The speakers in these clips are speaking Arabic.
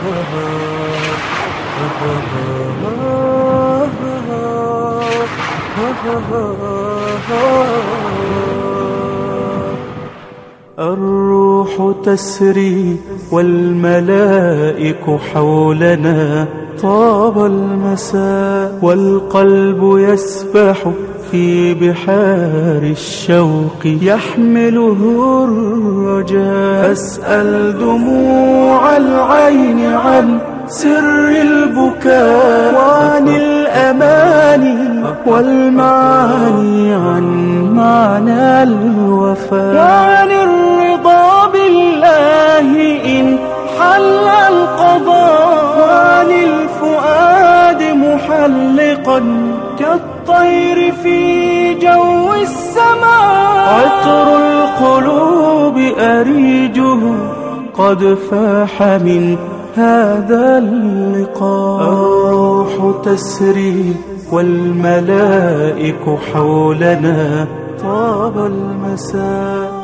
الروح تسري والملائك حولنا، طاب المساء والقلب يسبح في بحار الشوق يحمله الرجاء. أسأل دموع العين عن سر البكاء، وعن الأماني والمعاني، عن معنى الوفاء، وعن الرضا بالله إن حل القضاء، وعن الفؤاد محلقا كالطير في جو السماء. عطر القلوب أريجه قد فاح من هذا اللقاء. الروح تسري والملائك حولنا، طاب المساء.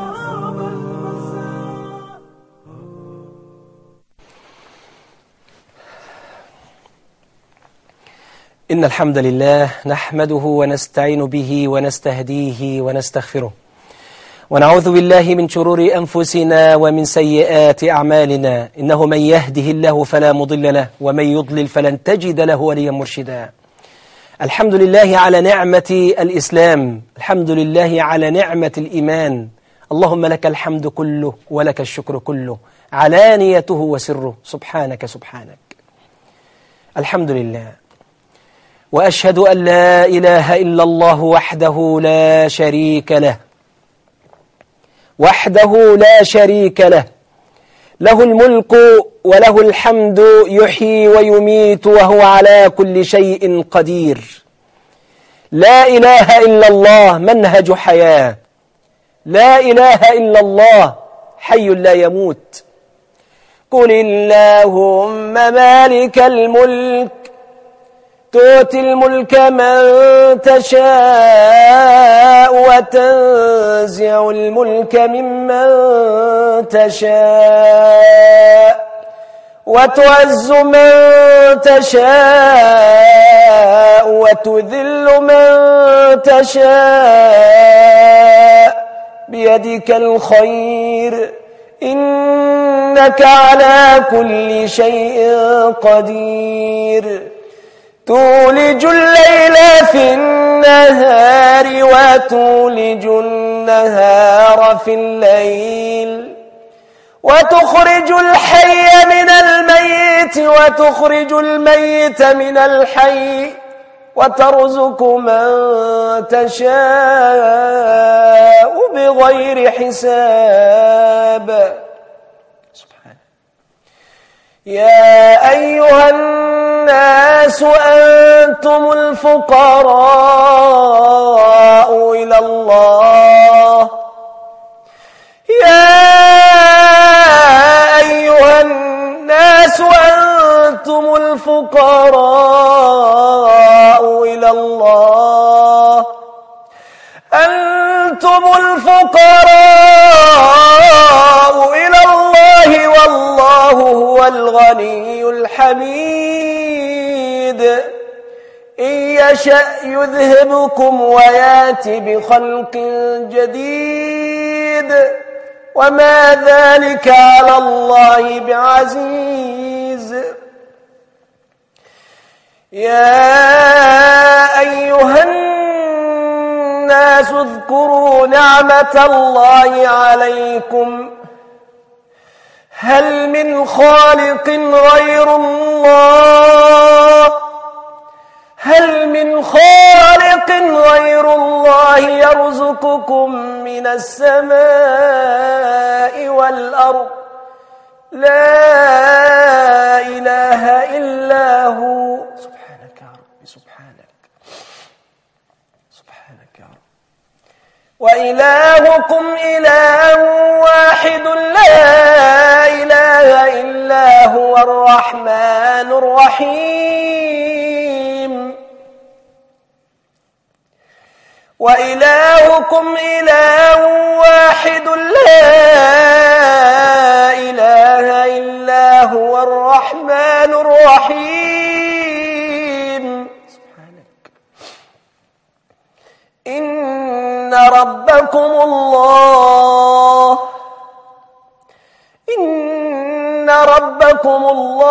إن الحمد لله نحمده ونستعين به ونستهديه ونستغفره، ونعوذ بالله من شرور أنفسنا ومن سيئات أعمالنا. إنه من يهده الله فلا مضل له، ومن يضلل فلن تجد له وليا مرشدا. الحمد لله على نعمة الإسلام، الحمد لله على نعمة الإيمان. اللهم لك الحمد كله ولك الشكر كله، علانيته وسره. سبحانك سبحانك. الحمد لله، وأشهد أن لا إله إلا الله وحده لا شريك له، وحده لا شريك له، له الملك وله الحمد، يحيي ويميت وهو على كل شيء قدير. لا إله إلا الله منهج حياة، لا إله إلا الله حي لا يموت. قل اللهم مالك الملك، تؤتي الملك من تشاء، وتنزع الملك ممن تشاء، وتعز من تشاء، وتذل من تشاء، بيدك الخير، إنك على كل شيء قدير. تولج الليل في النهار، وتولج النهار في الليل، وتخرج الحي من الميت، وتخرج الميت من الحي، وترزق من تشاء بغير حساب. سبحانه. يا أيها الناس أنتم الفقراء إلى الله. يا أيها الناس أنتم الفقراء إلى الله، أنتم الفقراء إلى الله، والله هو الغني الحميد. إن يشأ يذهبكم ويأتي بخلق جديد، وما ذلك على الله بعزيز. يا أيها الناس اذكروا نعمة الله عليكم، هل من خالق غير الله؟ هل من خالق غير الله يرزقكم من السماء والأرض؟ لا إله إلا هو. سبحانك يا رب، سبحانك، سبحانك يا رب. وإلهكم إله واحد لا إله إلا هو الرحمن الرحيم. وإلهكم إله واحد لا إله إلا هو الرحمن الرحمن الرحيم. سبحانك. إن ربكم الله إن ربكم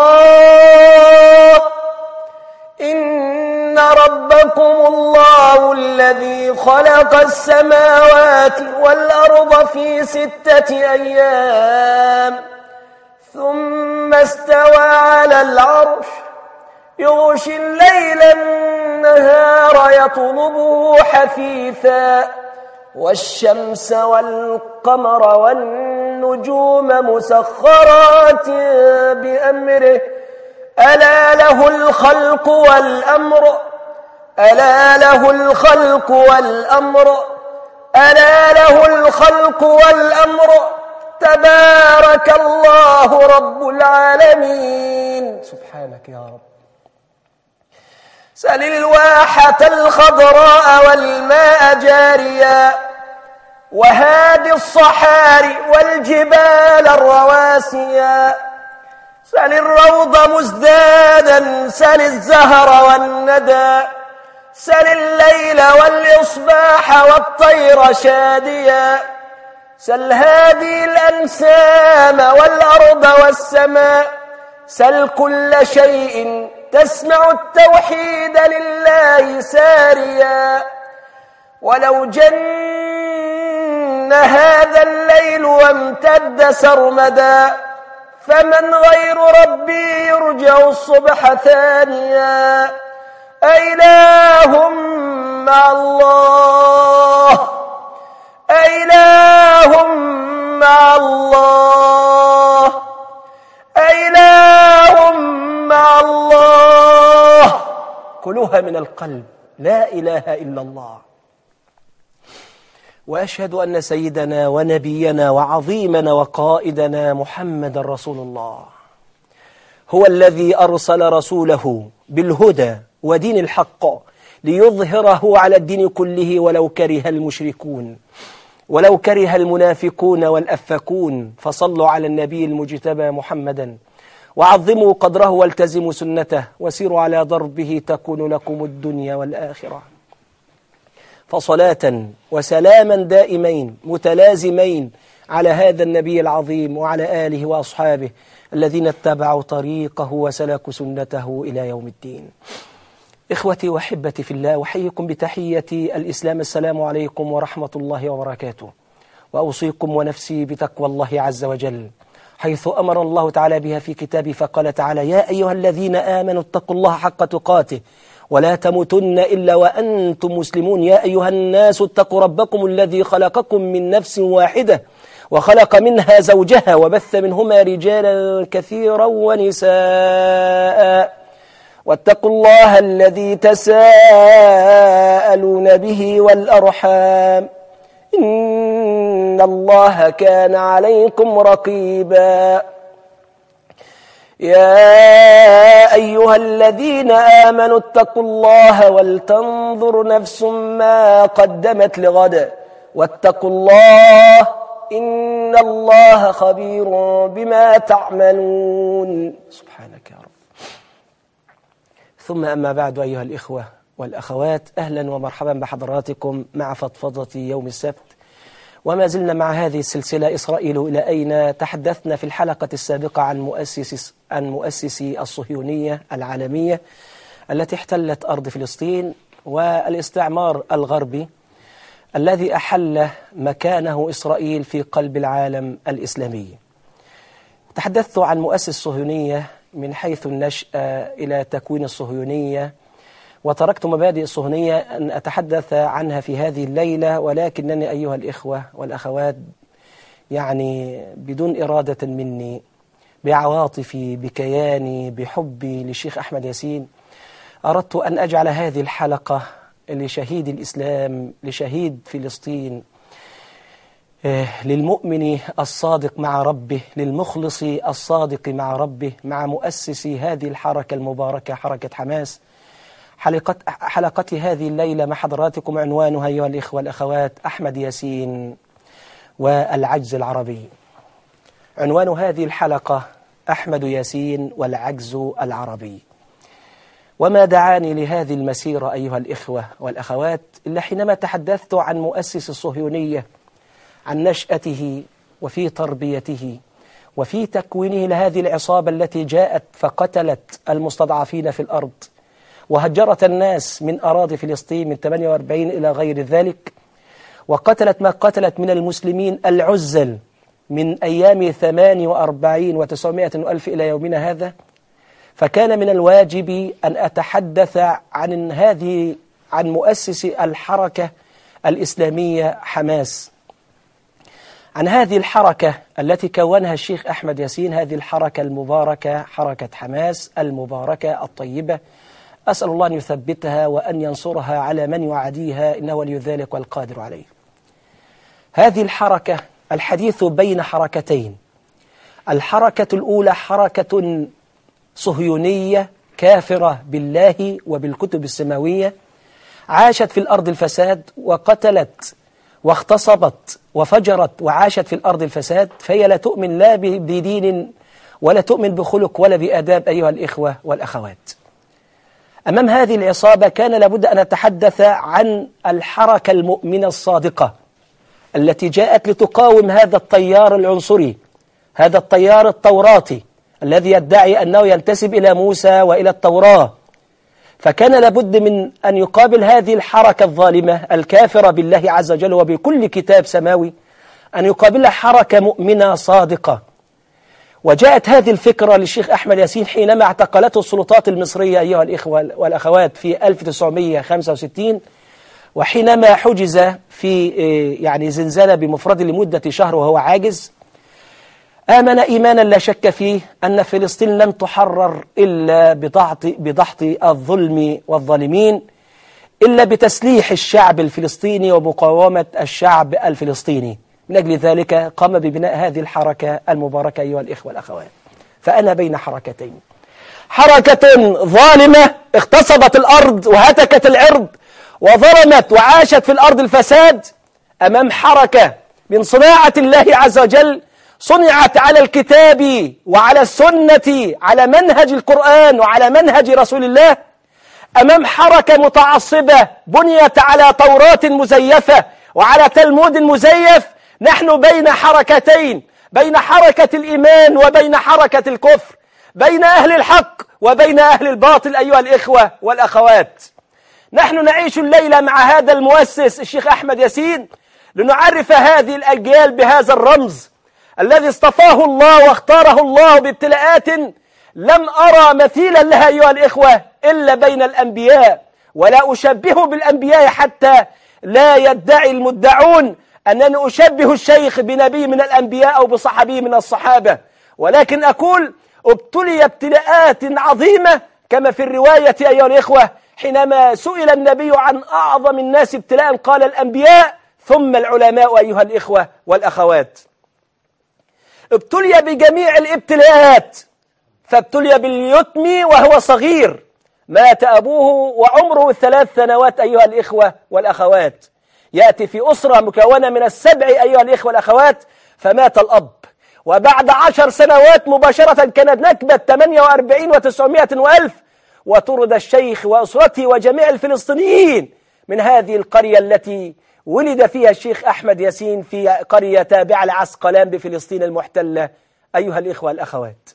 الله الذي خلق السماوات والأرض في 6 أيام ثم استوى على العرش يغشي الليل النهار يطلبه حثيثا والشمس والقمر والنجوم مسخرات بأمره ألا له الخلق والأمر تبارك الله رب العالمين. سبحانك يا رب. سل الواحة الخضراء والماء جاريا وهادي الصحاري والجبال الرواسيا سل الروض مزدادا سل الزهر والندى سل الليل والإصباح والطير شاديا سل هذه الأنسام والأرض والسماء سل كل شيء تسمع التوحيد لله ساريا ولو جن هذا الليل وامتد سرمدا فمن غير ربي يرجع الصبح ثانيا أإله مع الله أإله مع الله أإله مع الله. كلها من القلب لا إله إلا الله. وأشهد أن سيدنا ونبينا وعظيمنا وقائدنا محمد رسول الله هو الذي أرسل رسوله بالهدى ودين الحق ليظهره على الدين كله ولو كره المشركون ولو كره المنافقون والأفكون. فصلوا على النبي المجتبى محمدا وعظموا قدره والتزموا سنته وسيروا على ضربه تكون لكم الدنيا والآخرة. فصلاة وسلاما دائمين متلازمين على هذا النبي العظيم وعلى آله وأصحابه الذين اتبعوا طريقه وسلكوا سنته إلى يوم الدين. إخوتي وحبتي في الله، وحيكم بتحية الإسلام. السلام عليكم ورحمة الله وبركاته. وأوصيكم ونفسي بتقوى الله عز وجل، حيث أمر الله تعالى بها في كتابه فقال تعالى: يا أيها الذين آمنوا اتقوا الله حق تقاته ولا تموتن إلا وأنتم مسلمون. يا أيها الناس اتقوا ربكم الذي خلقكم من نفس واحدة وخلق منها زوجها وبث منهما رجالا كثيرا ونساء واتقوا الله الذي تساءلون به والأرحام إن الله كان عليكم رقيبا. يا أيها الذين آمنوا اتقوا الله ولتنظر نفس ما قدمت لغد واتقوا الله إن الله خبير بما تعملون. سبحانك يا رب. ثم أما بعد، أيها الإخوة والأخوات، أهلا ومرحبا بحضراتكم مع فضفضة يوم السبت. وما زلنا مع هذه السلسلة إسرائيل إلى أين. تحدثنا في الحلقة السابقة عن مؤسسي الصهيونية العالمية التي احتلت أرض فلسطين والاستعمار الغربي الذي أحل مكانه إسرائيل في قلب العالم الإسلامي. تحدثت عن مؤسس الصهيونية من حيث النشأة إلى تكوين الصهيونية، وتركت مبادئ الصهيونية أن أتحدث عنها في هذه الليلة، ولكنني أيها الإخوة والأخوات يعني بدون إرادة مني، بعواطفي بكياني بحبي للشيخ أحمد ياسين، أردت أن أجعل هذه الحلقة لشهيد الإسلام، لشهيد فلسطين، للمؤمن الصادق مع ربه، للمخلص الصادق مع ربه، مع مؤسس هذه الحركة المباركة حركة حماس. حلقتي هذه الليلة مع حضراتكم عنوانها أيها الإخوة والأخوات: أحمد ياسين والعجز العربي. عنوان هذه الحلقة: أحمد ياسين والعجز العربي. وما دعاني لهذه المسيرة أيها الإخوة والأخوات إلا حينما تحدثت عن مؤسس الصهيونية، عن نشأته وفي تربيته وفي تكوينه لهذه العصابة التي جاءت فقتلت المستضعفين في الأرض وهجرت الناس من أراضي فلسطين من 48 إلى غير ذلك، وقتلت ما قتلت من المسلمين العزل من أيام 48 و900 ألف إلى يومنا هذا. فكان من الواجب أن أتحدث عن مؤسس الحركة الإسلامية حماس، عن هذه الحركة التي كونها الشيخ أحمد ياسين، هذه الحركة المباركة، حركة حماس المباركة الطيبة. أسأل الله أن يثبتها وأن ينصرها على من يعاديها، إنه ولي ذلك والقادر عليه. هذه الحركة الحديث بين حركتين. الحركة الأولى حركة صهيونية كافرة بالله وبالكتب السماوية، عاشت في الأرض الفساد وقتلت واغتصبت وفجرت وعاشت في الأرض الفساد، فهي لا تؤمن لا بدين ولا تؤمن بخلق ولا بآداب أيها الإخوة والأخوات. أمام هذه العصابة كان لابد أن نتحدث عن الحركة المؤمنة الصادقة التي جاءت لتقاوم هذا التيار العنصري، هذا التيار التوراتي الذي يدعي أنه ينتسب إلى موسى وإلى التوراة. فكان لابد من أن يقابل هذه الحركة الظالمة الكافرة بالله عز وجل وبكل كتاب سماوي، أن يقابلها حركة مؤمنة صادقة. وجاءت هذه الفكرة للشيخ أحمد ياسين حينما اعتقلته السلطات المصرية أيها الإخوة والأخوات في 1965، وحينما حجز في زنزانة بمفرد لمدة شهر وهو عاجز. آمن إيمانا لا شك فيه أن فلسطين لن تحرر إلا بضغط الظلم والظالمين، إلا بتسليح الشعب الفلسطيني ومقاومة الشعب الفلسطيني. من أجل ذلك قام ببناء هذه الحركة المباركة أيها الإخوة والأخوات. فأنا بين حركتين، حركة ظالمة اغتصبت الأرض وهتكت العرض وظلمت وعاشت في الأرض الفساد، أمام حركة من صناعة الله عز وجل صنعت على الكتاب وعلى السنة، على منهج القرآن وعلى منهج رسول الله، أمام حركة متعصبة بنيت على توراة مزيفة وعلى تلمود مزيف. نحن بين حركتين، بين حركة الإيمان وبين حركة الكفر، بين أهل الحق وبين أهل الباطل أيها الإخوة والأخوات. نحن نعيش الليلة مع هذا المؤسس الشيخ أحمد ياسين لنعرف هذه الأجيال بهذا الرمز الذي اصطفاه الله واختاره الله بابتلاءات لم أرى مثيلا لها أيها الإخوة إلا بين الأنبياء. ولا أشبه بالأنبياء حتى لا يدعي المدعون أنني أشبه الشيخ بنبي من الأنبياء أو بصحابي من الصحابة، ولكن أقول ابتلي ابتلاءات عظيمة كما في الرواية أيها الإخوة حينما سئل النبي عن أعظم الناس ابتلاء قال الأنبياء ثم العلماء أيها الإخوة والأخوات. ابتلي بجميع الابتلاءات، فابتلي باليتم وهو صغير، مات أبوه وعمره 3 سنوات أيها الإخوة والأخوات. يأتي في أسرة مكونة من 7 أيها الإخوة والأخوات، فمات الأب، وبعد 10 سنوات مباشرة كانت نكبة 48 و900 وألف، وطرد الشيخ وأسرته وجميع الفلسطينيين من هذه القرية التي ولد فيها الشيخ أحمد ياسين، في قرية تابعة لعسقلان بفلسطين المحتلة أيها الإخوة والأخوات.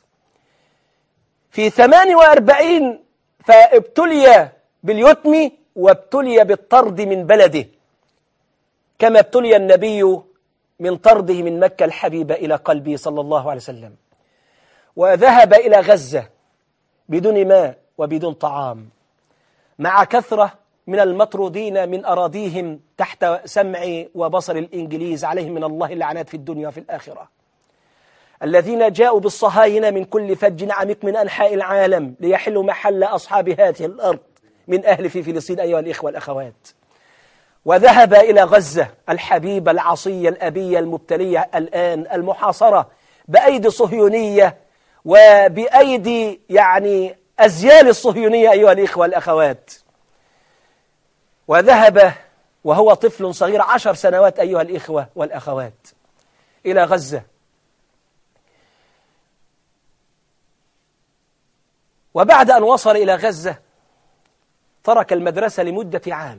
في 48 فابتلي باليتم وابتلي بالطرد من بلده، كما ابتلي النبي من طرده من مكة الحبيبة إلى قلبه صلى الله عليه وسلم، وذهب إلى غزة بدون ماء وبدون طعام، مع كثرة من المطرودين من أراضيهم تحت سمع وبصر الإنجليز عليهم من الله اللعنات في الدنيا وفي الآخرة، الذين جاءوا بالصهاينة من كل فج عميق من أنحاء العالم ليحلوا محل أصحاب هذه الأرض من أهل في فلسطين أيها الإخوة والأخوات. وذهب إلى غزة الحبيبة العصية الأبية المبتلية الآن المحاصرة بأيدي صهيونية وبأيدي أزيال الصهيونية أيها الإخوة والأخوات. وذهب وهو طفل صغير 10 سنوات أيها الإخوة والأخوات إلى غزة، وبعد أن وصل إلى غزة ترك المدرسة لمدة عام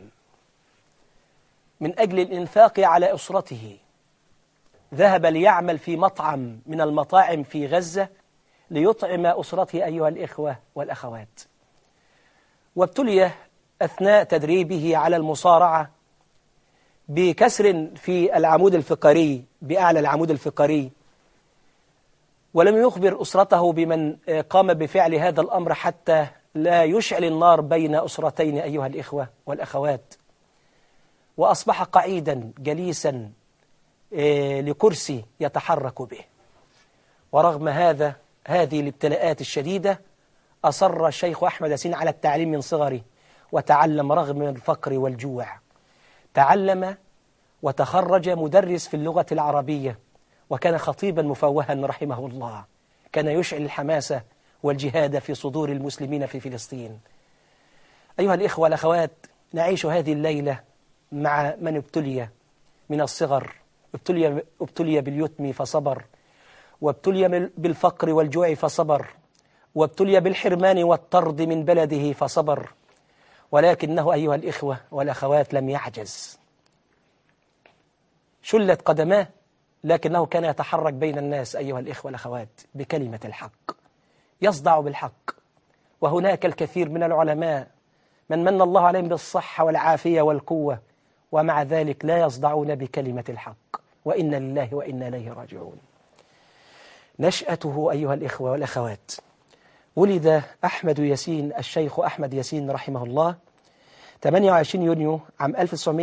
من أجل الإنفاق على أسرته. ذهب ليعمل في مطعم من المطاعم في غزة ليطعم أسرته أيها الإخوة والأخوات. وابتلي أثناء تدريبه على المصارعة بكسر في العمود الفقري، بأعلى العمود الفقري، ولم يخبر أسرته بمن قام بفعل هذا الأمر حتى لا يشعل النار بين أسرتين أيها الإخوة والأخوات. وأصبح قعيدا جليسا لكرسي يتحرك به. ورغم هذه الابتلاءات الشديدة أصر الشيخ أحمد ياسين على التعليم من صغره، وتعلم رغم الفقر والجوع. تعلم وتخرج مدرس في اللغة العربية، وكان خطيبا مفوها رحمه الله. كان يشعل الحماسة والجهاد في صدور المسلمين في فلسطين. أيها الإخوة والأخوات، نعيش هذه الليلة مع من ابتلي من الصغر، ابتلي باليتم فصبر، وابتلي بالفقر والجوع فصبر، وابتلي بالحرمان والطرد من بلده فصبر، ولكنه أيها الإخوة والأخوات لم يعجز. شلت قدماه لكنه كان يتحرك بين الناس أيها الإخوة والأخوات بكلمة الحق، يصدع بالحق. وهناك الكثير من العلماء من الله عليهم بالصحة والعافية والقوة، ومع ذلك لا يصدعون بكلمة الحق. وإنا لله وإنا إليه راجعون. نشأته أيها الإخوة والأخوات، ولد أحمد ياسين، الشيخ أحمد ياسين رحمه الله 28 يونيو عام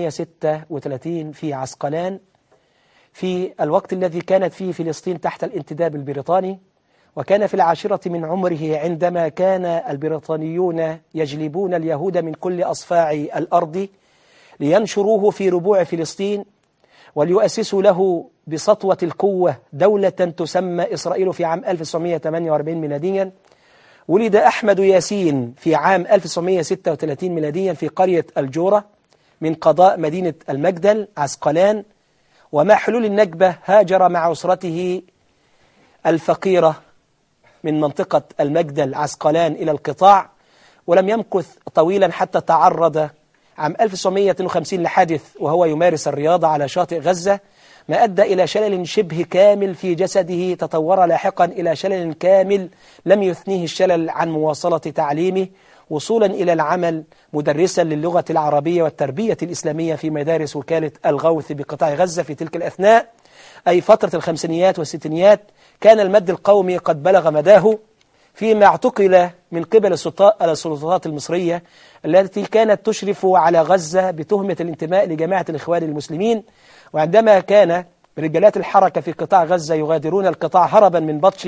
1936 في عسقلان، في الوقت الذي كانت فيه فلسطين تحت الانتداب البريطاني. وكان في 10 من عمره عندما كان البريطانيون يجلبون اليهود من كل أصفاع الأرض لينشروه في ربوع فلسطين وليؤسسوا له بسطوة القوة دولة تسمى إسرائيل في عام 1948 ميلاديا. ولد أحمد ياسين في عام 1936 ميلاديا في قرية الجورة من قضاء مدينة المجدل عسقلان. ومع حلول النكبة هاجر مع أسرته الفقيرة من منطقة المجدل عسقلان إلى القطاع، ولم يمكث طويلا حتى تعرض عام 1952 لحادث وهو يمارس الرياضة على شاطئ غزة، ما أدى إلى شلل شبه كامل في جسده، تطور لاحقا إلى شلل كامل لم يثنيه الشلل عن مواصلة تعليمه، وصولا إلى العمل مدرسا للغة العربية والتربية الإسلامية في مدارس وكالة الغوث بقطاع غزة. في تلك الأثناء أي فترة الخمسينيات والستينيات كان المد القومي قد بلغ مداه، فيما اعتقل من قبل السلطات المصرية التي كانت تشرف على غزة بتهمة الانتماء لجماعة الإخوان المسلمين. وعندما كان رجالات الحركة في قطاع غزة يغادرون القطاع هربا من بطش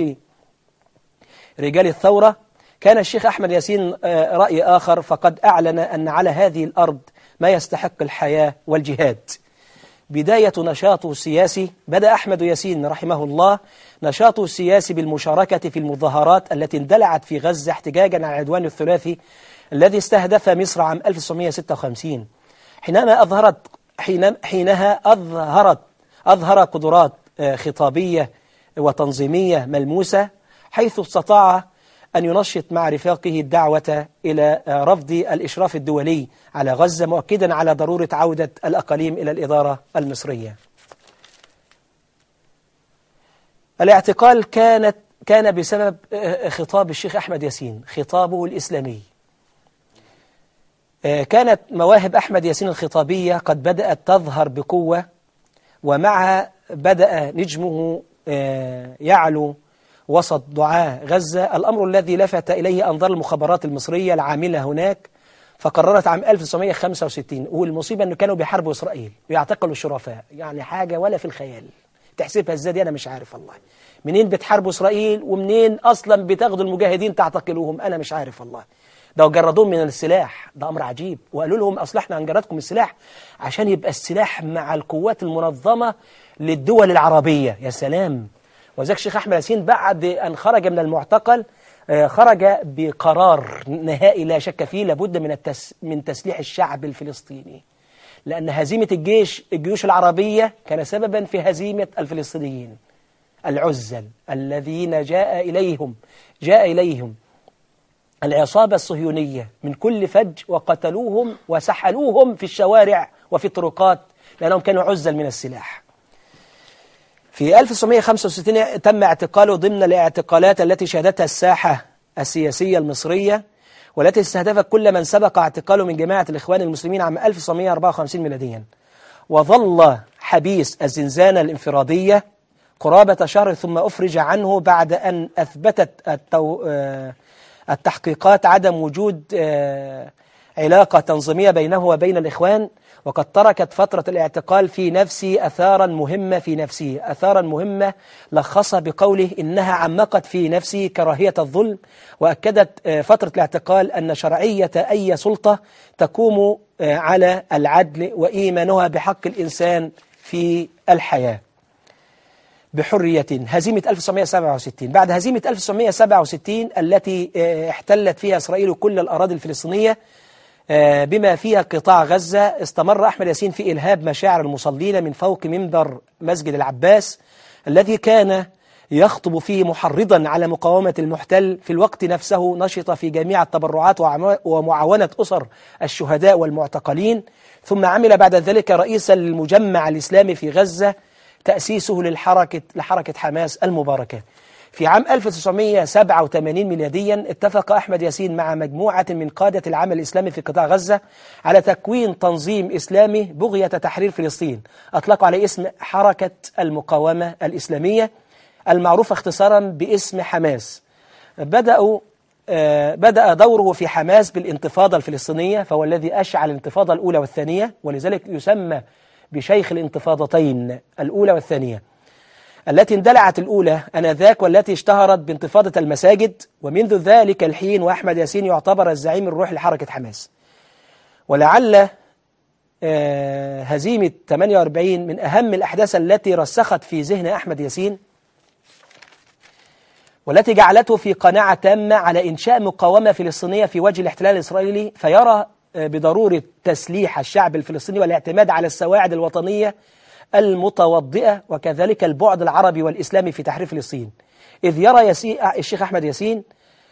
رجال الثورة، كان الشيخ أحمد ياسين رأي آخر، فقد أعلن أن على هذه الأرض ما يستحق الحياة والجهاد. بداية نشاطه السياسي، بدأ أحمد ياسين رحمه الله نشاطه السياسي بالمشاركة في المظاهرات التي اندلعت في غزة احتجاجا على العدوان الثلاثي الذي استهدف مصر عام 1956. حينها أظهر قدرات خطابية وتنظيمية ملموسة، حيث استطاع أن ينشط مع رفاقه الدعوة إلى رفض الإشراف الدولي على غزة، مؤكدا على ضرورة عودة الأقاليم إلى الإدارة المصرية. الاعتقال كان بسبب خطاب الشيخ أحمد ياسين، خطابه الإسلامي. كانت مواهب أحمد ياسين الخطابية قد بدأت تظهر بقوة، ومعها بدأ نجمه يعلو وسط دعاة غزة، الأمر الذي لفت إليه أنظار المخابرات المصرية العاملة هناك، فقررت عام 1965، والمصيبة أنه كانوا بيحاربوا إسرائيل ويعتقلوا الشرفاء، يعني حاجة ولا في الخيال. تحسبها ازاي دي أنا مش عارف والله. منين بتحاربوا إسرائيل ومنين أصلا بتاخدوا المجاهدين تعتقلوهم؟ أنا مش عارف والله. ده جردوهم من السلاح، ده أمر عجيب، وقالوا لهم أصل احنا هنجردكم السلاح عشان يبقى السلاح مع القوات المنظمة للدول العربية. يا سلام. وذلك الشيخ أحمد ياسين بعد أن خرج من المعتقل خرج بقرار نهائي لا شك فيه، لابد من تسليح الشعب الفلسطيني، لأن هزيمة الجيوش العربية كان سببا في هزيمة الفلسطينيين العزل الذين جاء إليهم العصابة الصهيونية من كل فج وقتلوهم وسحلوهم في الشوارع وفي الطرقات لأنهم كانوا عزل من السلاح. في 1965 تم اعتقاله ضمن الاعتقالات التي شهدتها الساحة السياسية المصرية، والتي استهدفت كل من سبق اعتقاله من جماعة الإخوان المسلمين عام 1954 ميلاديا، وظل حبيس الزنزانة الانفرادية قرابة شهر ثم أفرج عنه بعد أن أثبتت التحقيقات عدم وجود علاقة تنظيمية بينه وبين الإخوان. وقد تركت فترة الاعتقال في نفسي أثارا مهمة في نفسه، أثارا مهمة لخصها بقوله إنها عمقت في نفسي كراهية الظلم، وأكدت فترة الاعتقال أن شرعية أي سلطة تقوم على العدل وإيمانها بحق الإنسان في الحياة بحرية. هزيمة 1967، بعد هزيمة 1967 التي احتلت فيها إسرائيل كل الأراضي الفلسطينية بما فيها قطاع غزة، استمر أحمد ياسين في إلهاب مشاعر المصلين من فوق منبر مسجد العباس الذي كان يخطب فيه محرضا على مقاومة المحتل. في الوقت نفسه نشط في جميع التبرعات ومعاونة أسر الشهداء والمعتقلين، ثم عمل بعد ذلك رئيسا للمجمع الإسلامي في غزة، تأسيسه لحركة حماس المباركة. في عام 1987 ميلاديا اتفق أحمد ياسين مع مجموعة من قادة العمل الإسلامي في قطاع غزة على تكوين تنظيم إسلامي بغية تحرير فلسطين، أطلقوا عليه اسم حركة المقاومة الإسلامية المعروفة اختصارا باسم حماس. بدأ دوره في حماس بالانتفاضة الفلسطينية، فهو الذي أشعل الانتفاضة الأولى والثانية، ولذلك يسمى بشيخ الانتفاضتين الأولى والثانية، التي اندلعت الأولى أنذاك والتي اشتهرت بانتفاضة المساجد. ومنذ ذلك الحين وأحمد ياسين يعتبر الزعيم الروحي لحركة حماس. ولعل هزيمة 48 من أهم الأحداث التي رسخت في ذهن أحمد ياسين، والتي جعلته في قناعة تامة على إنشاء مقاومة فلسطينية في وجه الاحتلال الإسرائيلي، فيرى بضرورة تسليح الشعب الفلسطيني والاعتماد على السواعد الوطنية المتوضئة، وكذلك البعد العربي والإسلامي في تحرير فلسطين. إذ يرى الشيخ أحمد ياسين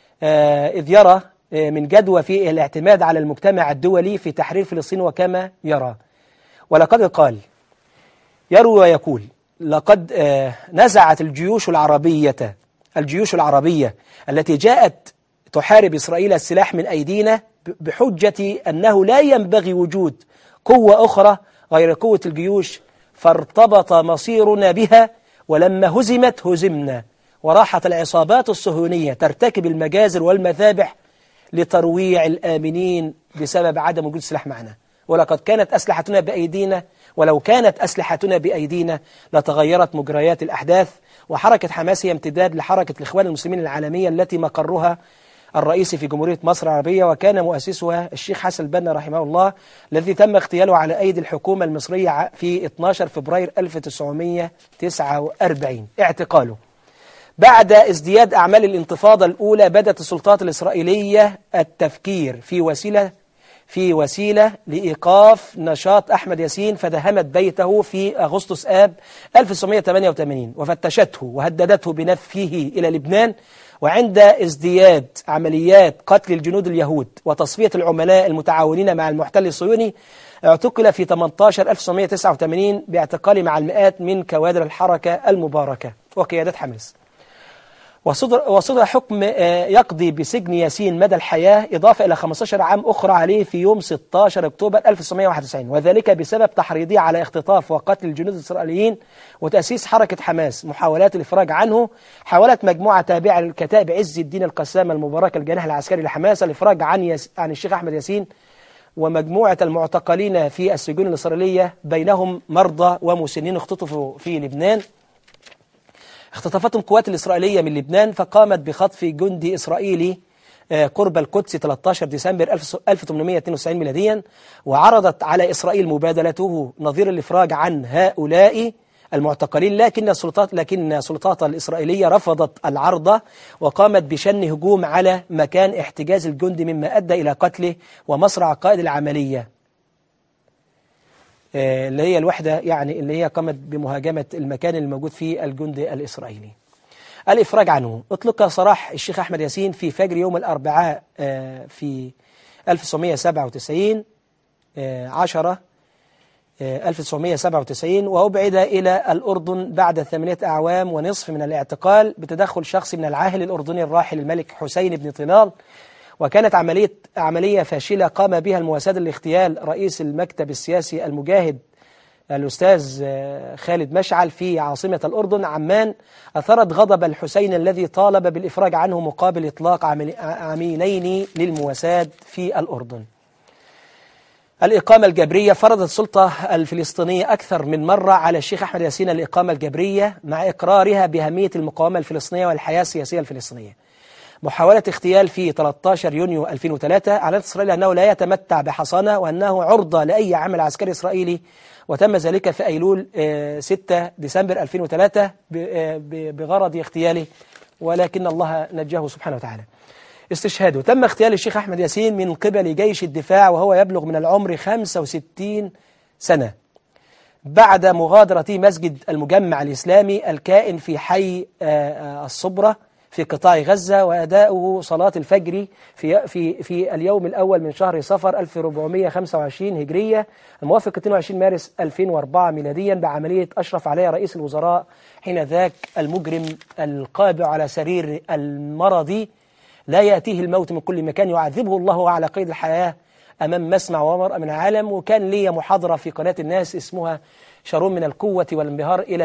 من جدوى في الاعتماد على المجتمع الدولي في تحرير فلسطين، وكما يرى ولقد قال يروي ويقول: لقد نزعت الجيوش العربية التي جاءت تحارب إسرائيل السلاح من أيدينا بحجة أنه لا ينبغي وجود قوة أخرى غير قوة الجيوش، فارتبط مصيرنا بها، ولما هزمنا، وراحت العصابات الصهيونية ترتكب المجازر والمذابح لترويع الآمنين بسبب عدم وجود سلاح معنا. ولقد كانت أسلحتنا بأيدينا، ولو كانت أسلحتنا بأيدينا لتغيرت مجريات الأحداث. وحركة حماس هي امتداد لحركة الإخوان المسلمين العالمية التي مقرها الرئيسي في جمهورية مصر العربية، وكان مؤسسها الشيخ حسن البنا رحمه الله، الذي تم اغتياله على أيدي الحكومة المصرية في 12 فبراير 1949. اعتقاله بعد ازدياد أعمال الانتفاضة الأولى، بدأت السلطات الإسرائيلية التفكير في وسيلة لإيقاف نشاط أحمد ياسين، فدهمت بيته في أغسطس آب 1988 وفتشته وهددته بنفيه إلى لبنان. وعند ازدياد عمليات قتل الجنود اليهود وتصفية العملاء المتعاونين مع المحتل الصهيوني، اعتقل في 18 1989 باعتقال مع المئات من كوادر الحركة المباركة وقيادات حماس. وصدر حكم يقضي بسجن ياسين مدى الحياة، إضافة إلى 15 عام أخرى عليه في يوم 16 أكتوبر 1991، وذلك بسبب تحريضه على اختطاف وقتل الجنود الإسرائيليين وتأسيس حركة حماس. محاولات الإفراج عنه، حاولت مجموعة تابعة للكتائب عز الدين القسام المباركة الجناح العسكري لحماس الإفراج عن الشيخ أحمد ياسين ومجموعة المعتقلين في السجون الإسرائيلية، بينهم مرضى ومسنين اختطفوا في لبنان. اختطفتهم القوات الإسرائيلية من لبنان، فقامت بخطف جندي إسرائيلي قرب القدس 13 ديسمبر 1892 ميلاديا، وعرضت على إسرائيل مبادلته نظير الإفراج عن هؤلاء المعتقلين، لكن السلطات الإسرائيلية رفضت العرض، وقامت بشن هجوم على مكان احتجاز الجندي، مما أدى إلى قتله ومصرع قائد العملية اللي هي الوحدة، يعني اللي هي قامت بمهاجمة المكان الموجود فيه الجندي الإسرائيلي. الإفراج عنه أطلق سراح الشيخ أحمد ياسين في فجر يوم الأربعاء في 1997 1997 وأبعد إلى الأردن بعد 8 أعوام ونصف من الاعتقال بتدخل شخصي من العاهل الأردني الراحل الملك حسين بن طلال. وكانت عملية فاشلة قام بها المواساة لاغتيال رئيس المكتب السياسي المجاهد الأستاذ خالد مشعل في عاصمة الأردن عمان، أثرت غضب الحسين الذي طالب بالإفراج عنه مقابل إطلاق عميلين للمواساة في الأردن. الإقامة الجبرية فرضت السلطة الفلسطينية أكثر من مرة على الشيخ أحمد ياسين الإقامة الجبرية مع إقرارها بأهمية المقاومة الفلسطينية والحياة السياسية الفلسطينية. محاولة اغتيال في 13 يونيو 2003 أعلنت إسرائيل أنه لا يتمتع بحصانة وأنه عرضة لأي عمل عسكري إسرائيلي، وتم ذلك في أيلول 6 ديسمبر 2003 بغرض اغتياله، ولكن الله نجاه سبحانه وتعالى. استشهاده: تم اغتيال الشيخ أحمد ياسين من قبل جيش الدفاع وهو يبلغ من العمر 65 سنة بعد مغادرة مسجد المجمع الإسلامي الكائن في حي الصبرة في قطاع غزة وأداؤه صلاة الفجر في اليوم الأول من شهر صفر 1425 هجرية الموافق 22 مارس 2004 ميلاديا بعملية أشرف عليها رئيس الوزراء حين ذاك المجرم القابع على سرير المرض لا يأتيه الموت من كل مكان يعذبه الله على قيد الحياة أمام مسمع ومرأة من العالم. وكان لي محاضرة في قناة الناس اسمها شارون من القوة والانبهار إلى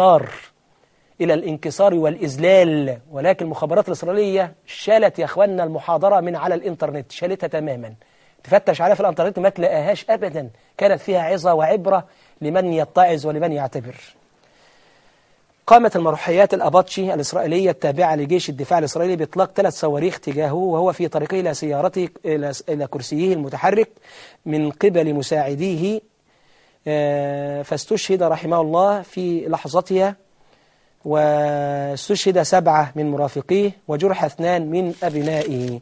الانكسار والإذلال، ولكن المخابرات الإسرائيلية شالت يا أخواننا المحاضرة من على الإنترنت، شالتها تماما، تفتش عليها في الإنترنت ما تلاقيهاش أبدا، كانت فيها عظة وعبرة لمن يتعظ ولمن يعتبر. قامت المروحيات الأباطشي الإسرائيلية التابعة لجيش الدفاع الإسرائيلي بإطلاق 3 صواريخ تجاهه وهو في طريقه إلى سيارته إلى كرسيه المتحرك من قبل مساعديه، فاستشهد رحمه الله في لحظتها، واستشهد 7 من مرافقيه وجرح 2 من أبنائه.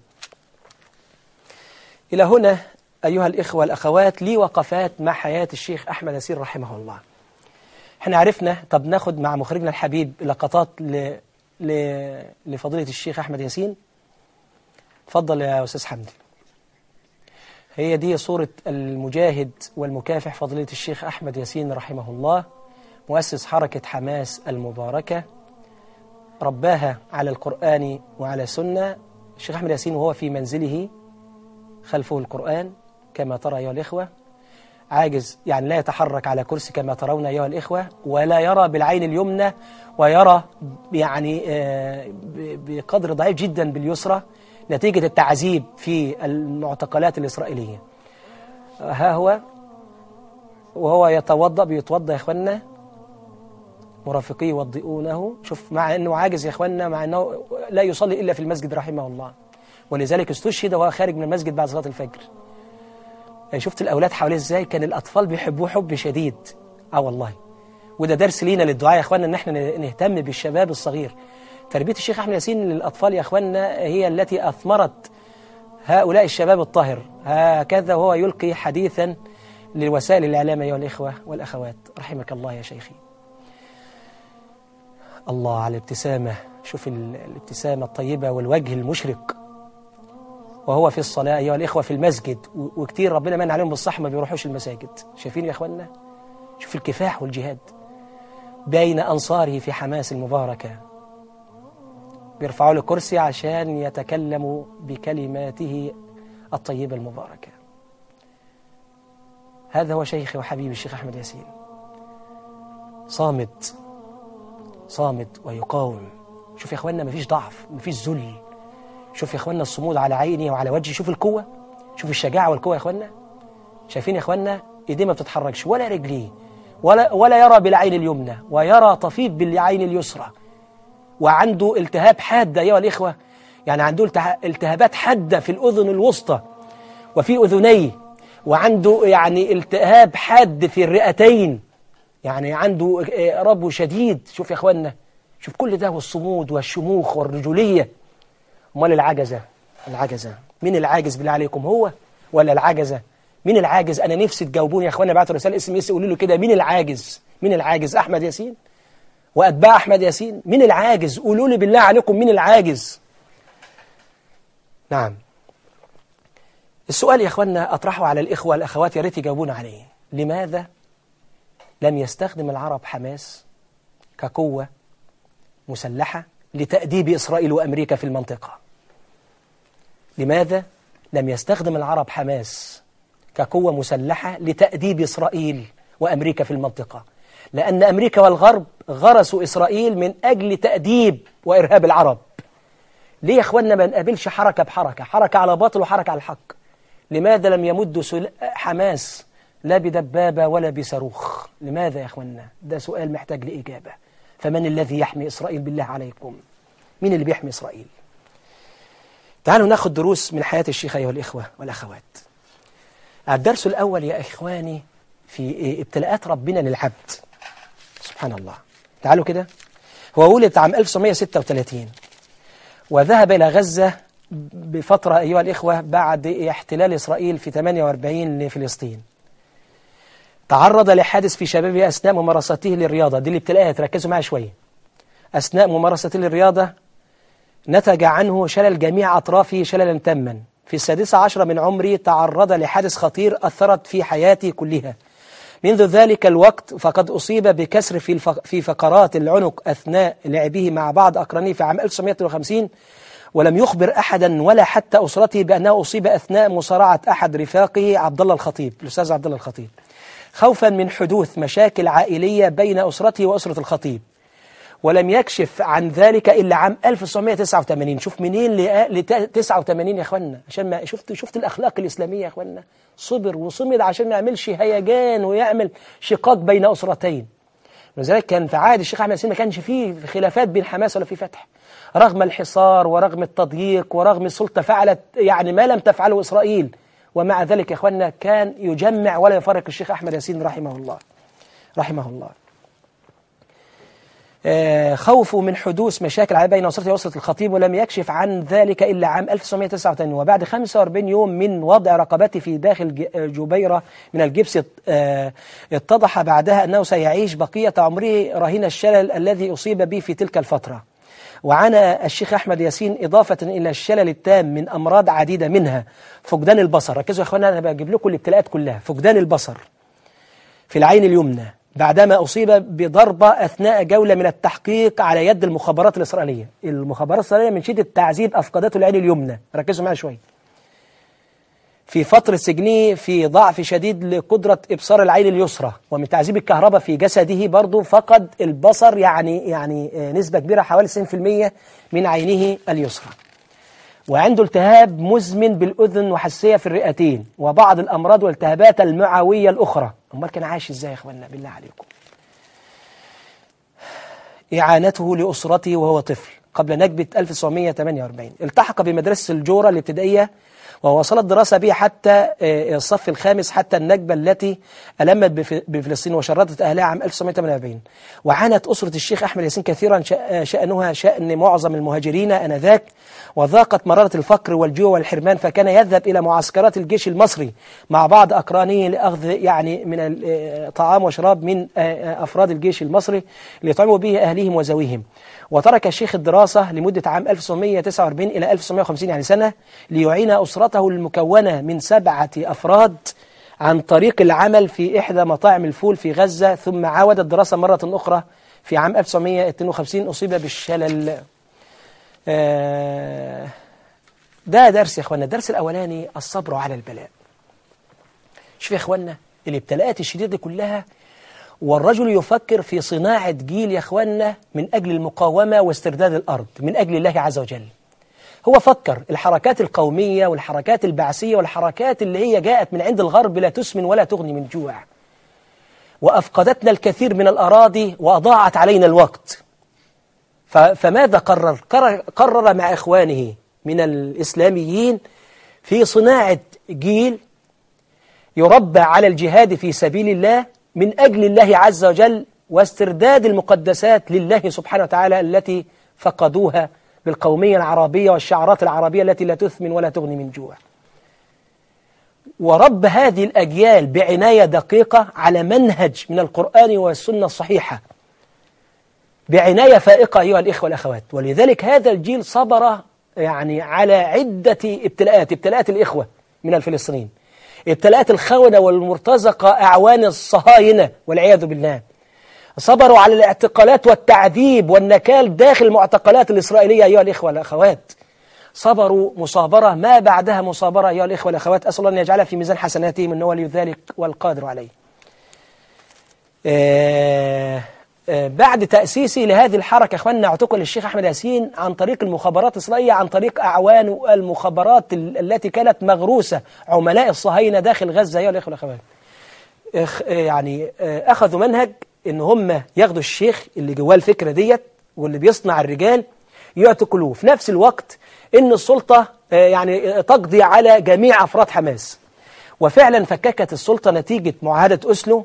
إلى هنا أيها الإخوة والأخوات لي وقفات مع حياة الشيخ أحمد ياسين رحمه الله. احنا عرفنا، طب ناخد مع مخرجنا الحبيب لقطات لفضيلة الشيخ أحمد ياسين. تفضل يا أستاذ حمدي. هي دي صورة المجاهد والمكافح فضيلة الشيخ أحمد ياسين رحمه الله، مؤسس حركة حماس المباركة، رباها على القرآن وعلى السنة. الشيخ أحمد ياسين وهو في منزله خلفه القرآن كما ترى أيها الإخوة، عاجز يعني لا يتحرك على كرسي كما ترون أيها الإخوة، ولا يرى بالعين اليمنى، ويرى يعني بقدر ضعيف جدا باليسرى نتيجة التعذيب في المعتقلات الإسرائيلية. ها هو وهو يتوضأ، بيتوضأ يا إخواننا، مرافقيه يوضئونه، شوف، مع أنه عاجز يا إخواننا، مع أنه لا يصلي إلا في المسجد رحمه الله، ولذلك استشهد وهو خارج من المسجد بعد صلاة الفجر. شفت الأولاد حواليه إزاي؟ كان الأطفال بيحبوه حب شديد. والله، وده درس لينا للدعاء يا إخواننا، أن احنا نهتم بالشباب الصغير. تربية الشيخ أحمد ياسين للأطفال يا إخواننا هي التي أثمرت هؤلاء الشباب الطاهر. هكذا وهو يلقي حديثا لوسائل الإعلام أيها الإخوة والأخوات. رحمك الله يا شيخي. الله على الابتسامة، شوف الابتسامة الطيبة والوجه المشرق وهو في الصلاة أيها الإخوة في المسجد. وكتير ربنا من عليهم بالصحة ما بيروحوش المساجد. شايفين يا إخواننا؟ شوف الكفاح والجهاد بين أنصاره في حماس المباركة، بيرفعوا له كرسي عشان يتكلموا بكلماته الطيبة المباركة. هذا هو شيخي وحبيبي الشيخ أحمد ياسين، صامت ويقاوم. شوف يا إخواننا، مفيش ضعف، مفيش ذل. شوف يا إخواننا الصمود على عيني وعلى وجهي. شوف القوة، شوف الشجاعة والقوة يا إخواننا. شايفين يا إخواننا؟ إيديه ما بتتحركش ولا رجليه، ولا يرى بالعين اليمنى، ويرى طفيف بالعين اليسرى، وعنده التهاب حاد أيها الإخوة، يعني عنده التهابات حادة في الأذن الوسطى وفي أذنيه، وعنده يعني التهاب حاد في الرئتين، يعني عنده ربو شديد. شوف يا إخواننا، شوف كل ده، والصمود والشموخ والرجولية. امال العجزة مين العاجز بالله عليكم، هو ولا العجزة؟ مين العاجز؟ أنا نفسي تجاوبوني يا إخواننا. بعتوا رسالة SMS قولوا له كده، مين العاجز؟ أحمد ياسين وأتباع أحمد ياسين؟ من العاجز؟ قولوا لي بالله عليكم من العاجز؟ نعم. السؤال يا أخوانا أطرحه على الإخوة والأخوات، يا ريت يجاوبون عليه. لماذا لم يستخدم العرب حماس كقوة مسلحة لتأديب إسرائيل وأمريكا في المنطقة؟ لماذا لم يستخدم العرب حماس كقوة مسلحة لتأديب إسرائيل وأمريكا في المنطقة؟ لأن أمريكا والغرب غرسوا إسرائيل من أجل تأديب وإرهاب العرب. ليه يا أخوانا ما نقابلش حركة بحركة، حركة على باطل وحركة على الحق؟ لماذا لم يمدوا حماس لا بدبابة ولا بصاروخ؟ لماذا يا أخوانا؟ ده سؤال محتاج لإجابة. فمن الذي يحمي إسرائيل بالله عليكم؟ مين اللي بيحمي إسرائيل؟ تعالوا ناخد دروس من حياة الشيخ أيها الإخوة والأخوات. الدرس الأول يا إخواني في ابتلاءات ربنا للعبد سبحان الله. تعالوا كده. هو ولد عام 1936 وذهب إلى غزة بفترة أيها الإخوة بعد احتلال إسرائيل في 48 لفلسطين. تعرض لحادث في شبابه أثناء ممارسته للرياضة. دي الابتلاءات، ركزوا معي شوية. أثناء ممارسته للرياضة نتج عنه شلل جميع أطرافه شللا تاما. في 16 من عمري تعرض لحادث خطير أثرت في حياتي كلها. منذ ذلك الوقت فقد أصيب بكسر في فقرات العنق أثناء لعبه مع بعض أقرانيه في عام 1952، ولم يخبر أحدا ولا حتى أسرته بأنه أصيب أثناء مصارعة أحد رفاقه عبد الله الخطيب، الأستاذ عبد الله الخطيب، خوفا من حدوث مشاكل عائلية بين أسرته وأسرة الخطيب. ولم يكشف عن ذلك إلا عام 1989. شوف منين ل 89 يا أخوانا، عشان ما شفت الأخلاق الإسلامية يا أخوانا. صبر وصمد عشان ما يعملش هيجان ويعمل شقاق بين أسرتين. ولذلك كان في عهد الشيخ أحمد ياسين ما كانش فيه خلافات بين حماس ولا في فتح، رغم الحصار ورغم التضييق ورغم السلطة فعلت يعني ما لم تفعله إسرائيل، ومع ذلك يا أخوانا كان يجمع ولا يفرق الشيخ أحمد ياسين رحمه الله رحمه الله. خوفه من حدوث مشاكل بين أسرته وأسرة الخطيب، ولم يكشف عن ذلك إلا عام 1989. وبعد 45 يوم من وضع رقبته في داخل جبيرة من الجبس اتضح بعدها أنه سيعيش بقية عمره رهين الشلل الذي أصيب به في تلك الفترة. وعانى الشيخ أحمد ياسين إضافة إلى الشلل التام من أمراض عديدة، منها فقدان البصر. ركزوا يا أخوانا، أنا بجيب لكم الابتلاءات كلها. فقدان البصر في العين اليمنى بعدما أصيب بضربة أثناء جولة من التحقيق على يد المخابرات الإسرائيلية. المخابرات الإسرائيلية من شدة التعذيب أفقدته العين اليمنى. ركزوا معي شوي. في فترة سجنه في ضعف شديد لقدرة إبصار العين اليسرى، ومن تعذيب الكهرباء في جسده برضه فقد البصر، يعني نسبة كبيرة حوالي 90% من عينه اليسرى. وعنده التهاب مزمن بالأذن وحساسية في الرئتين وبعض الأمراض والالتهابات المعوية الأخرى. أمال كان عايش إزاي يا أخوانا بالله عليكم؟ إعانته لأسرته وهو طفل قبل نكبة 1948. التحق بمدرسة الجورة الابتدائية ووصلت دراسة به حتى الصف الخامس، حتى النكبة التي ألمت بفلسطين وشردت أهلها عام 1948. وعانت أسرة الشيخ أحمد ياسين كثيرا، شأنها شأن معظم المهاجرين آنذاك، وذاقت مرارة الفقر والجوع والحرمان، فكان يذهب إلى معسكرات الجيش المصري مع بعض أقرانه لأخذ من الطعام وشراب من أفراد الجيش المصري ليطعموا به أهليهم وزويهم. وترك الشيخ الدراسة لمدة عام 1949 إلى 1950 يعني سنة ليعين أسرته المكونة من 7 أفراد عن طريق العمل في إحدى مطاعم الفول في غزة، ثم عاود الدراسة مرة أخرى في عام 1952 أصيب بالشلل. ده درس يا إخوانا. الدرس الأولاني الصبر على البلاء. شوف يا إخوانا الابتلاءات الشديدة كلها، والرجل يفكر في صناعة جيل يا إخوانا من أجل المقاومة واسترداد الأرض من أجل الله عز وجل. هو فكر الحركات القومية والحركات البعثية والحركات اللي هي جاءت من عند الغرب لا تسمن ولا تغني من جوع، وأفقدتنا الكثير من الأراضي وأضاعت علينا الوقت. فماذا قرر مع إخوانه من الإسلاميين في صناعة جيل يربى على الجهاد في سبيل الله من أجل الله عز وجل واسترداد المقدسات لله سبحانه وتعالى التي فقدوها بالقومية العربية والشعارات العربية التي لا تثمن ولا تغني من جوع. ورب هذه الأجيال بعناية دقيقة على منهج من القرآن والسنة الصحيحة، بعناية فائقة أيها الإخوة والأخوات. ولذلك هذا الجيل صبر يعني على عدة ابتلاءات الإخوة من الفلسطينيين، ابتلاءات الخونة والمرتزقة أعوان الصهاينة والعياذ بالله. صبروا على الاعتقالات والتعذيب والنكال داخل المعتقلات الإسرائيلية أيها الإخوة والأخوات. صبروا مصابرة ما بعدها مصابرة أيها الإخوة والأخوات، أسأل الله أن يجعلها في ميزان حسناتهم إنه ولي ذلك والقادر عليه. بعد تأسيسي لهذه الحركة أخواننا اعتقل الشيخ أحمد ياسين عن طريق المخابرات الإسرائيلية، عن طريق أعوان المخابرات التي كانت مغروسة عملاء الصهاينة داخل غزة أيها الإخوة والأخوات. يعني أخذوا منهج إن هم ياخدوا الشيخ اللي جواه الفكرة ديت واللي بيصنع الرجال يعتقلوه، في نفس الوقت إن السلطة يعني تقضي على جميع أفراد حماس. وفعلا فككت السلطة نتيجة معاهدة أسلو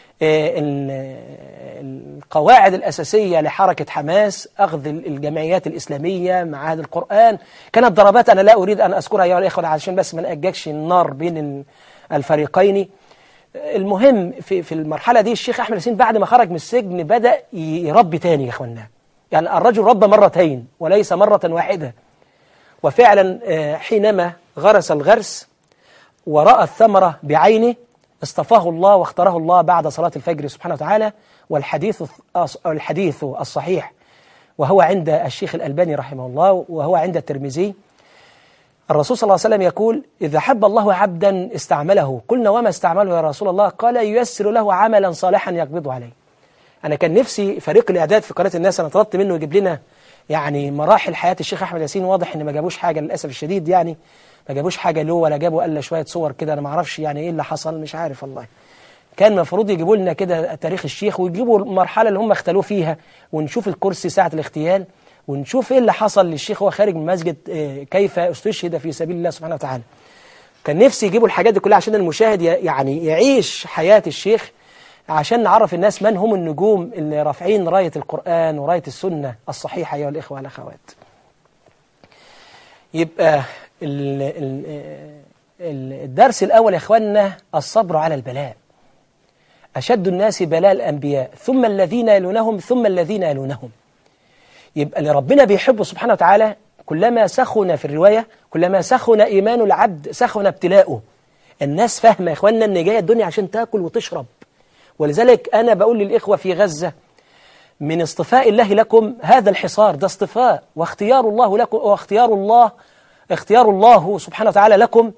القواعد الأساسية لحركة حماس، أخذ الجمعيات الإسلامية، معاهد القرآن. كانت ضربات أنا لا أريد أن أذكرها يا الإخوة عشان بس ما نأججش النار بين الفريقين. المهم في المرحلة دي الشيخ أحمد ياسين بعد ما خرج من السجن بدأ يربي تاني يا إخواننا. يعني الرجل ربى مرتين وليس مرة واحدة. وفعلا حينما غرس الغرس ورأى الثمرة بعينه اصطفاه الله واختاره الله بعد صلاة الفجر سبحانه وتعالى. والحديث الصحيح وهو عند الشيخ الألباني رحمه الله وهو عند الترمذي، الرسول صلى الله عليه وسلم يقول: إذا حب الله عبدا استعمله. قلنا: وما استعمله يا رسول الله؟ قال: ييسر له عملا صالحا يقبض عليه. أنا كان نفسي فريق الإعداد في قناة الناس أنا طلبت منه يجيب لنا يعني مراحل حياة الشيخ أحمد ياسين. واضح إن ما جابوش حاجة للأسف الشديد، يعني ما جابوش حاجة له ولا جابوا إلا شوية صور كده. أنا ما أعرفش يعني إيه اللي حصل، مش عارف والله. كان المفروض يجيبوا لنا كده تاريخ الشيخ ويجيبوا المرحلة اللي هم اختلوا فيها ونشوف الكرسي ساعة الاغتيال ونشوف إيه اللي حصل للشيخ وهو خارج من المسجد، كيف استشهد في سبيل الله سبحانه وتعالى. كان نفسي يجيبوا الحاجات دي كلها عشان المشاهد يعني يعيش حياة الشيخ، عشان نعرف الناس من هم النجوم اللي رافعين راية القرآن وراية السنة الصحيحة أيها الإخوة والأخوات. يبقى الدرس الأول يا إخواننا الصبر على البلاء. أشد الناس بلاء الأنبياء ثم الذين يلونهم ثم الذين يلونهم. يبقى اللي ربنا بيحبه سبحانه وتعالى كلما سخن في الرواية كلما سخن إيمان العبد سخن ابتلاؤه. الناس فاهمة يا إخواننا أن جاية الدنيا عشان تأكل وتشرب. ولذلك أنا بقول للإخوة في غزة من اصطفاء الله لكم هذا الحصار، ده اصطفاء واختيار الله لكم، اختيار الله سبحانه وتعالى لكم،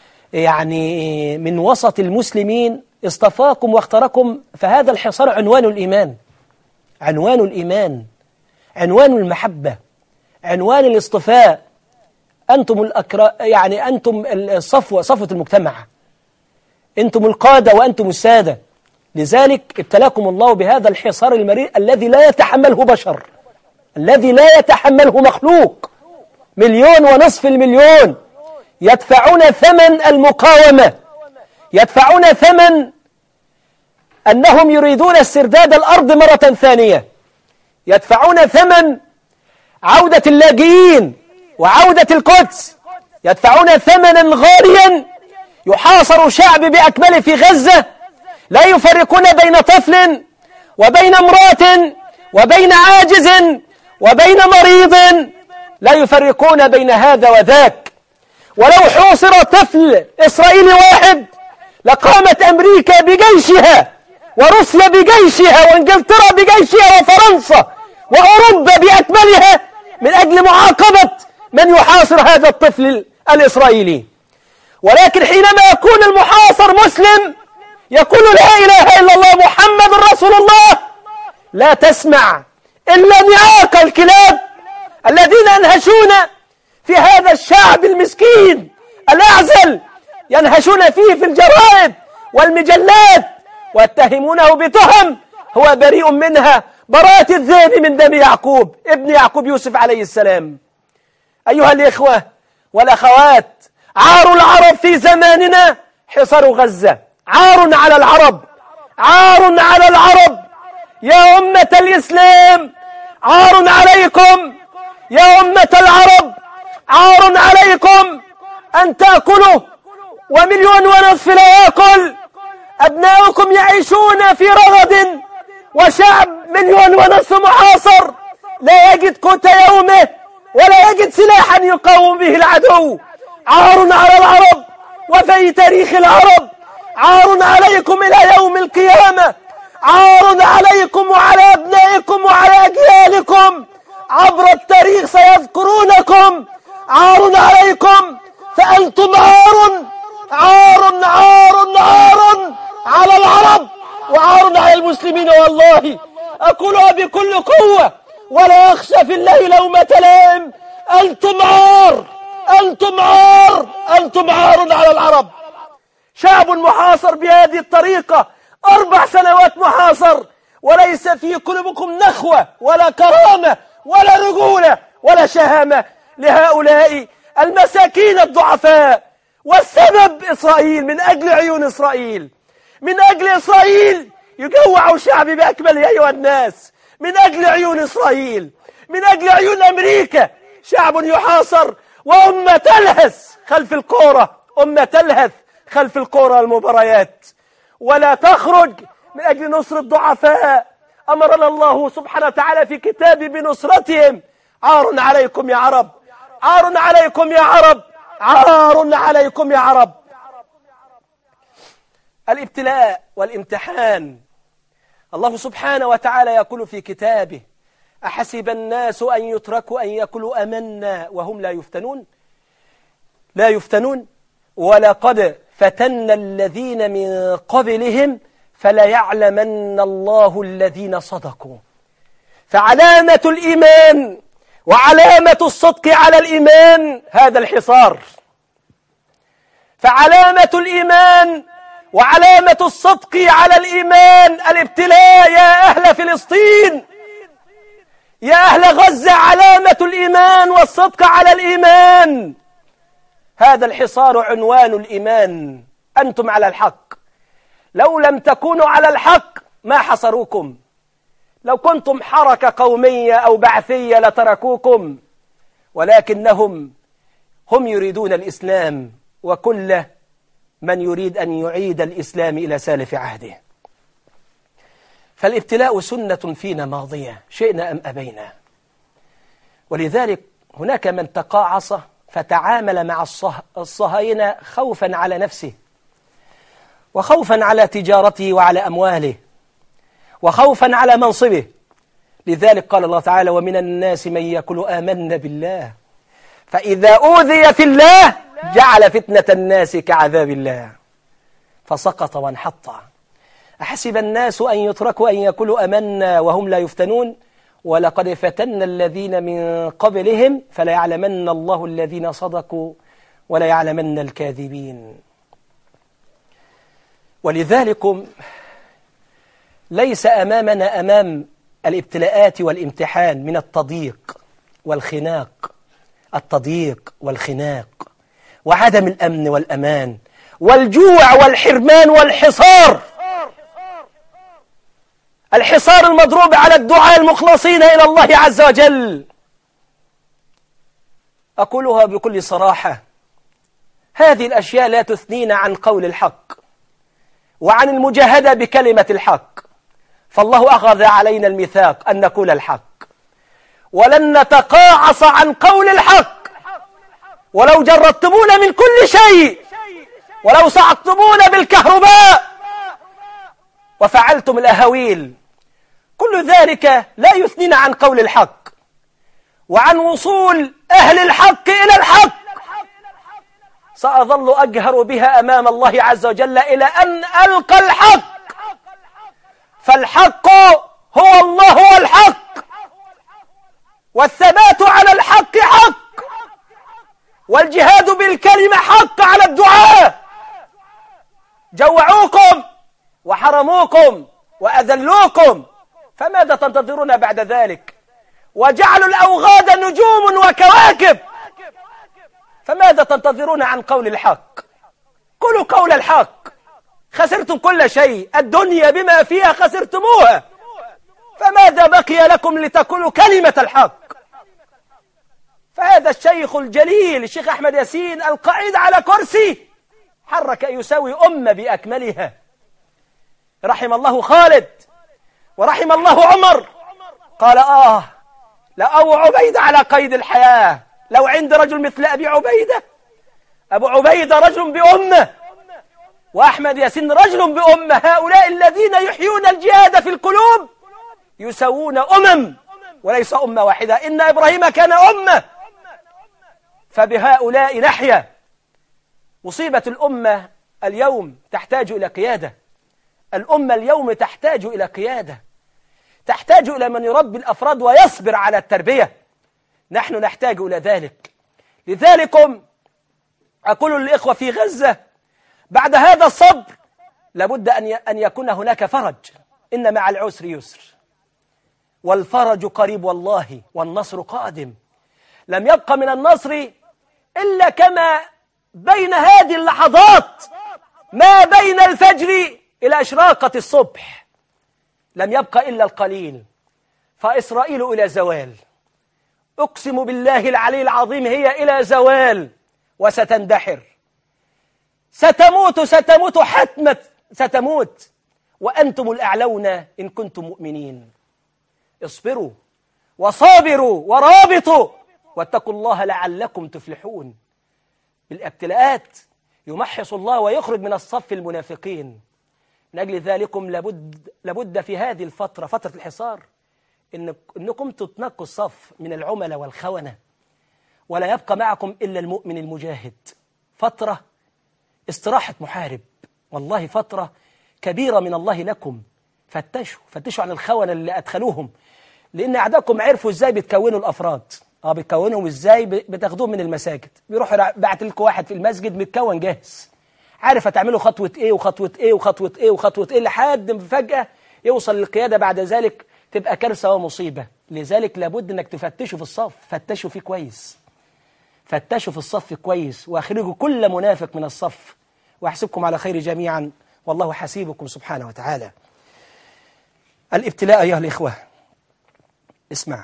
يعني من وسط المسلمين اصطفاكم واختاركم. فهذا الحصار عنوان الإيمان، عنوان الإيمان، عنوان المحبة، عنوان الاصطفاء. أنتم يعني أنتم صفوة المجتمع، أنتم القادة وأنتم السادة. لذلك ابتلاكم الله بهذا الحصار المرير الذي لا يتحمله بشر، الذي لا يتحمله مخلوق. 1.5 مليون يدفعون ثمن المقاومة، يدفعون ثمن أنهم يريدون استرداد الأرض مرة ثانية، يدفعون ثمن عودة اللاجئين وعودة القدس، يدفعون ثمنا غاليا. يحاصر شعب بأكمله في غزة، لا يفرقون بين طفل وبين امرأة وبين عاجز وبين مريض، لا يفرقون بين هذا وذاك. ولو حوصر طفل إسرائيلي واحد لقامت أمريكا بجيشها وروسيا بجيشها وإنجلترا بجيشها وفرنسا وأوروبا بأكملها من أجل معاقبة من يحاصر هذا الطفل الإسرائيلي. ولكن حينما يكون المحاصر مسلم يقول لا إله إلا الله محمد رسول الله، لا تسمع إلا نعاق الكلاب الذين ينهشون في هذا الشعب المسكين الأعزل، ينهشون فيه في الجرائد والمجلات ويتهمونه بتهم هو بريء منها براءة الذئب من دم يعقوب ابن يعقوب يوسف عليه السلام. أيها الإخوة والأخوات، عار العرب في زماننا حصار غزة، عار على العرب، عار على العرب. يا أمة الإسلام عار عليكم، يا أمة العرب عار عليكم أن تأكلوا 1.5 مليون لا يأكل. أبناؤكم يعيشون في رغد وشعب 1.5 مليون محاصر لا يجد قوت يومه ولا يجد سلاحا يقاوم به العدو. عار على العرب وفي تاريخ العرب، عار عليكم إلى يوم القيامة، عار عليكم وعلى أبنائكم وعلى أجيالكم عبر التاريخ سيذكرونكم. عار عليكم، فأنتم عار عار عار عار على العرب وعار على المسلمين. والله أقولها بكل قوة ولا أخشى في الله لومة لائم، أنتم عار، أنتم عار، أنتم عار على العرب. شعب محاصر بهذه الطريقة 4 سنوات محاصر، وليس في قلوبكم نخوة ولا كرامة ولا رجولة ولا شهامة لهؤلاء المساكين الضعفاء. والسبب إسرائيل، من أجل عيون إسرائيل، من أجل إسرائيل يجوع شعبي بأكمله أيها الناس، من أجل عيون إسرائيل، من أجل عيون أمريكا. شعب يحاصر وأمة تلهث خلف الكورة، أمة تلهث خلف الكورة المباريات ولا تخرج من أجل نصر الضعفاء. أمرنا الله سبحانه وتعالى في كتابه بنصرتهم. عار عليكم يا عرب، عار عليكم يا عرب، عار عليكم يا عرب. الابتلاء والامتحان. الله سبحانه وتعالى يقول في كتابه: أحسب الناس أن يتركوا أن يقولوا آمنا وهم لا يفتنون. لا يفتنون. ولقد فتنا الذين من قبلهم فليعلمن الله الذين صدقوا. فعلامة الإيمان وعلامة الصدق على الإيمان هذا الحصار. فعلامة الإيمان وعلامة الصدق على الإيمان الابتلاء. يا أهل فلسطين، يا أهل غزة، علامة الإيمان والصدق على الإيمان. هذا الحصار عنوان الإيمان. أنتم على الحق، لو لم تكونوا على الحق ما حصروكم. لو كنتم حركة قومية أو بعثية لتركوكم، ولكنهم هم يريدون الإسلام، وكل من يريد أن يعيد الإسلام إلى سالف عهده. فالابتلاء سنة فينا ماضية، شئنا أم أبينا. ولذلك هناك من تقاعص فتعامل مع الصهاينة خوفا على نفسه، وخوفا على تجارته وعلى أمواله، وخوفا على منصبه. لذلك قال الله تعالى: ومن الناس من يقول آمنا بالله فإذا أوذي في الله جعل فتنة الناس كعذاب الله فسقط وانحط. أحسب الناس أن يتركوا أن يقولوا آمنا وهم لا يفتنون ولقد فتنا الذين من قبلهم فليعلمن الله الذين صدقوا وليعلمن الكاذبين. ولذلك ليس أمامنا أمام الابتلاءات والامتحان من التضييق والخناق، التضييق والخناق وعدم الأمن والأمان والجوع والحرمان والحصار. الحصار المضروب على الدعاء المخلصين إلى الله عز وجل. أقولها بكل صراحة: هذه الأشياء لا تثنينا عن قول الحق وعن المجاهدة بكلمة الحق. فالله أخذ علينا الميثاق أن نقول الحق، ولن نتقاعس عن قول الحق ولو جردتمونا من كل شيء، ولو صعدتمونا بالكهرباء وفعلتم الأهاويل. كل ذلك لا يثنينا عن قول الحق وعن وصول أهل الحق إلى الحق. سأظل أجهر بها أمام الله عز وجل إلى أن ألقى الحق. فالحق هو الله والحق، والثبات على الحق حق، والجهاد بالكلمة حق على الدعاء. جوعوكم وحرموكم وأذلوكم، فماذا تنتظرون بعد ذلك؟ وجعلوا الأوغاد نجوم وكواكب، فماذا تنتظرون عن قول الحق؟ قولوا قول الحق. خسرتم كل شيء، الدنيا بما فيها خسرتموها، فماذا بقي لكم لتقولوا كلمة الحق؟ فهذا الشيخ الجليل الشيخ أحمد ياسين القاعد على كرسي حرك يساوي أمة بأكملها. رحم الله خالد، ورحم الله عمر، قال لأبو عبيدة على قيد الحياة، لو عند رجل مثل أبي عبيدة. أبو عبيدة رجل بأمة، وأحمد ياسين رجل بأمة. هؤلاء الذين يحيون الجهاد في القلوب يسوون وليس أمة واحدة. إن إبراهيم كان أمة، فبهؤلاء نحيا. مصيبة الأمة اليوم تحتاج إلى قيادة. الأمة اليوم تحتاج إلى قيادة، تحتاج إلى من يربي الأفراد ويصبر على التربية. نحن نحتاج إلى ذلك. لذلك أقول للإخوة في غزة بعد هذا الصبر لابد أن يكون هناك فرج. إن مع العسر يسر، والفرج قريب والله، والنصر قادم. لم يبقى من النصر إلا كما بين هذه اللحظات ما بين الفجر إلى إشراقة الصبح، لم يبقى إلا القليل. فإسرائيل إلى زوال، أقسم بالله العلي العظيم هي إلى زوال، وستندحر، ستموت حتما، ستموت، وأنتم الأعلون إن كنتم مؤمنين. اصبروا وصابروا ورابطوا واتقوا الله لعلكم تفلحون. بالابتلاءات يمحص الله ويخرج من الصف المنافقين. من أجل ذلكم لابد في هذه الفترة، فترة الحصار، إنكم تتنقوا الصف من العملاء والخونة، ولا يبقى معكم إلا المؤمن المجاهد. فترة استراحة محارب، والله فترة كبيرة من الله لكم. فتشوا عن الخونة اللي أدخلوهم، لأن أعداءكم عرفوا إزاي بتكونوا الأفراد. بتكونهم إزاي؟ بتاخدوهم من المساجد، بيروحوا بعت لكم واحد في المسجد متكون جاهز، عارف هتعملوا خطوة إيه وخطوة إيه وخطوة إيه وخطوة إيه، لحد فجأة يوصل للقيادة. بعد ذلك تبقى كارثة ومصيبة. لذلك لابد أنك تفتشوا في الصف، فتشوا فيه كويس، فتشوا في الصف كويس، واخرجوا كل منافق من الصف، وأحسبكم على خير جميعا، والله حسيبكم سبحانه وتعالى. الابتلاء أيها الإخوة، اسمع.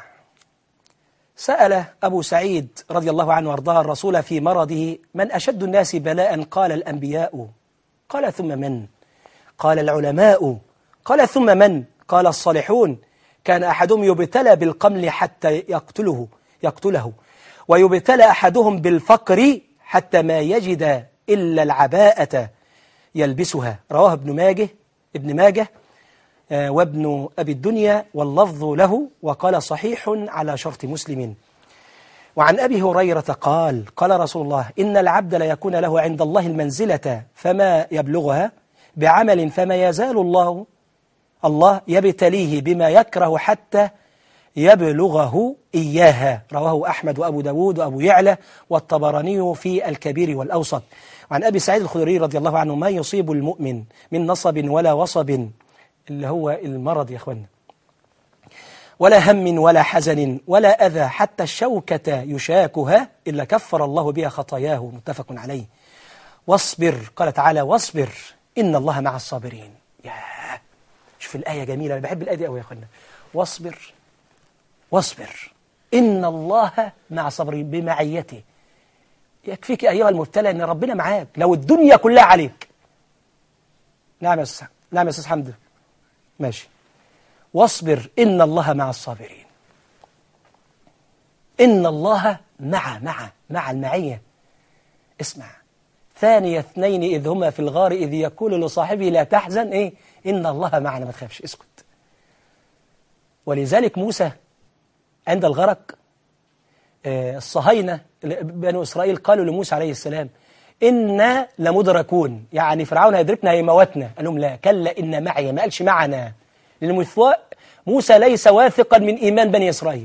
سأل أبو سعيد رضي الله عنه وارضاه الرسول في مرضه: من أشد الناس بلاء؟ قال الأنبياء. قال ثم من؟ قال العلماء. قال ثم من؟ قال الصالحون. كان أحدهم يبتلى بالقمل حتى يقتله، ويبتلى أحدهم بالفقر حتى ما يجد إلا العباءة يلبسها. رواه ابن ماجه وابن أبي الدنيا، واللفظ له، وقال صحيح على شرط مسلم. وعن أبي هريرة قال: قال رسول الله: إن العبد ليكون له عند الله المنزلة فما يبلغها بعمل، فما يزال الله يبتليه بما يكره حتى يبلغه إياها. رواه أحمد وأبو داود وأبو يعلى والطبراني في الكبير والأوسط. وعن أبي سعيد الخدري رضي الله عنه: ما يصيب المؤمن من نصب ولا وصب، اللي هو المرض يا أخوانا، ولا هم ولا حزن ولا أذى، حتى الشوكة يشاكها، إلا كفر الله بها خطاياه. متفق عليه. واصبر، قال تعالى: واصبر إن الله مع الصابرين. شوف الآية جميلة، أنا بحب الآية دي قوي يا أخوانا. واصبر إن الله مع الصابرين، بمعيته. يكفيك أيها المبتلى أن ربنا معاك لو الدنيا كلها عليك. نعم يا أستاذ حمد، ماشي. واصبر إن الله مع الصابرين. إن الله مع المعية. اسمع: ثاني اثنين إذ هما في الغار إذ يقول لصاحبه لا تحزن، إن الله معنا، ما تخافش، اسكت. ولذلك موسى عند الغرق، الصهاينة بنو إسرائيل قالوا لموسى عليه السلام: إنا لمدركون، يعني فرعون هيدركنا هيموتنا. قال لهم: لا، كلا إن معي، ما قالش معنا، لأن موسى ليس واثقا من إيمان بني إسرائيل.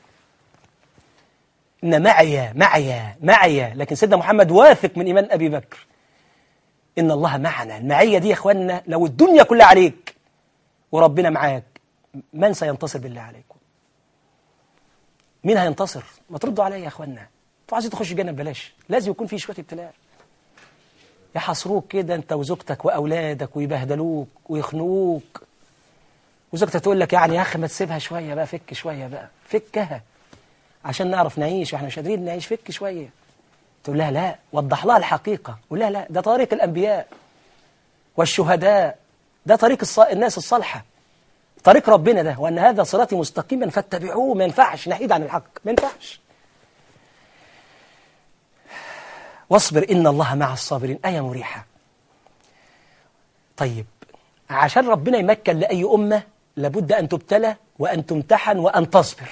إن معي، لكن سيدنا محمد واثق من إيمان أبي بكر. إن الله معنا، المعية دي يا أخوانا لو الدنيا كلها عليك وربنا معاك، من سينتصر بالله عليكم؟ مين هينتصر؟ ما تردوا عليا يا أخوانا. انتوا عايزين تخش الجنة ببلاش، لازم يكون في شوية ابتلاء. يحصروك كده أنت وزوجتك وأولادك، ويبهدلوك ويخنقوك، وزوجتك تقول لك: يعني يا أخي ما تسيبها شوية بقى، فك شوية بقى، فكها عشان نعرف نعيش، واحنا مش قادرين نعيش، فك شوية. تقول لها: لا، وضح لها الحقيقة، قول لها: لا، ده طريق الأنبياء والشهداء، ده طريق الناس الصالحة، طريق ربنا ده، وأن هذا صراطي مستقيما فاتبعوه. ما ينفعش نحيد عن الحق، ما ينفعش. واصبر إن الله مع الصابرين، آية مريحة. طيب، عشان ربنا يمكن لأي أمة لابد أن تبتلى وأن تمتحن وأن تصبر.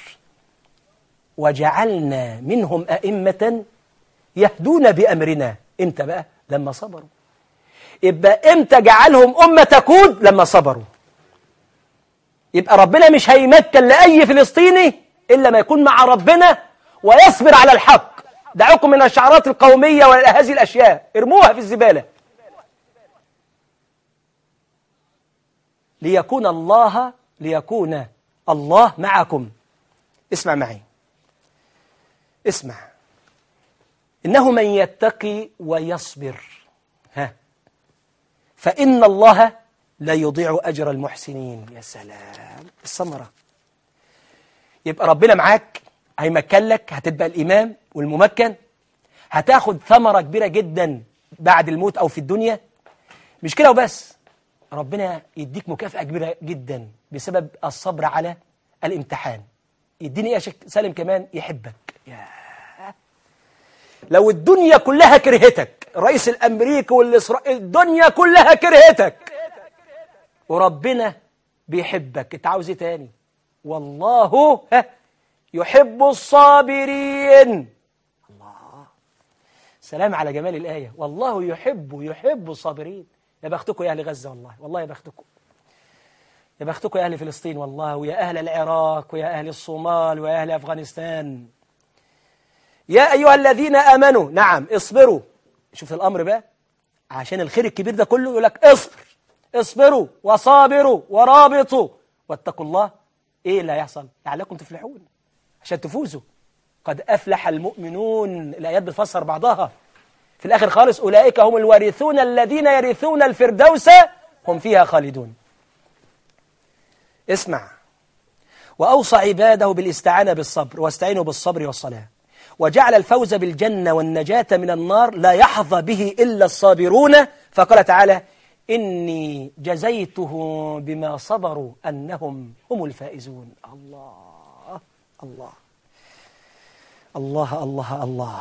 وجعلنا منهم أئمة يهدون بأمرنا. إمتى بقى؟ لما صبروا. يبقى إمتى جعلهم أمة تقود؟ لما صبروا. يبقى ربنا مش هيمكن لأي فلسطيني إلا ما يكون مع ربنا ويصبر على الحق. دعوكم من الشعارات القومية وهذه الأشياء، ارموها في الزبالة. ليكون الله معكم. اسمع معي، اسمع. إنه من يتقي ويصبر فإن الله لا يضيع أجر المحسنين. يا سلام، الثمرة. يبقى ربنا معاك، هيمكن لك، هتبقى الإمام والممكن، هتاخد ثمرة كبيرة جدا بعد الموت أو في الدنيا. مش كده وبس، ربنا يديك مكافأة كبيرة جدا بسبب الصبر على الامتحان. يديني يا شيخ سالم كمان يحبك. لو الدنيا كلها كرهتك، الرئيس الأمريكي والإسرائيلي، الدنيا كلها كرهتك، وربنا بيحبك، انت عاوز ايه تاني؟ والله يحب الصابرين. الله، سلام على جمال الآية. والله يحب الصابرين. يا بختكم يا أهل غزة، والله يا بختكم. يا بختكم يا أهل فلسطين والله، ويا أهل العراق، ويا أهل الصومال، ويا أهل أفغانستان. يا أيها الذين آمنوا، نعم اصبروا. شوف الأمر بقى، عشان الخير الكبير ده كله يقول لك اصبروا وصابروا ورابطوا واتقوا الله. ايه اللي هيحصل؟ لعلكم تفلحون، عشان تفوزوا. قد أفلح المؤمنون. الآيات بتفسر بعضها. في الآخر خالص، أولئك هم الوارثون الذين يرثون الفردوس هم فيها خالدون. اسمع. وأوصى عباده بالاستعانة بالصبر، واستعينوا بالصبر والصلاة. وجعل الفوز بالجنة والنجاة من النار لا يحظى به إلا الصابرون. فقال تعالى: إني جزيتهم بما صبروا أنهم هم الفائزون. الله الله الله الله الله.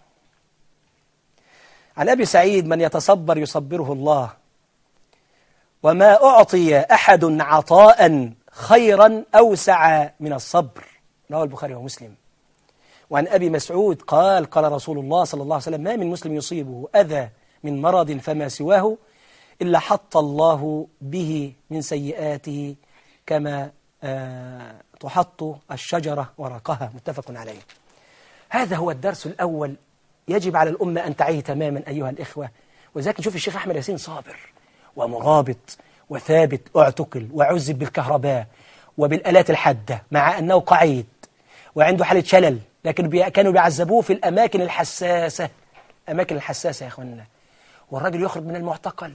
عن أبي سعيد: من يتصبر يصبره الله، وما أعطي أحد عطاء خيرا أوسع من الصبر. رواه البخاري ومسلم. وعن أبي مسعود قال: قال رسول الله صلى الله عليه وسلم: ما من مسلم يصيبه أذى من مرض فما سواه إلا حط الله به من سيئاته كما تحط الشجرة ورقها. متفق عليه. هذا هو الدرس الأول يجب على الأمة أن تعيه تماما أيها الإخوة. وذلك نشوف الشيخ أحمد ياسين صابر ومرابط وثابت، اعتقل وعذب بالكهرباء وبالآلات الحادة مع أنه قعيد وعنده حالة شلل، لكن كانوا بيعذبوه في الأماكن الحساسة. أماكن الحساسة يا أخوانا. والراجل يخرج من المعتقل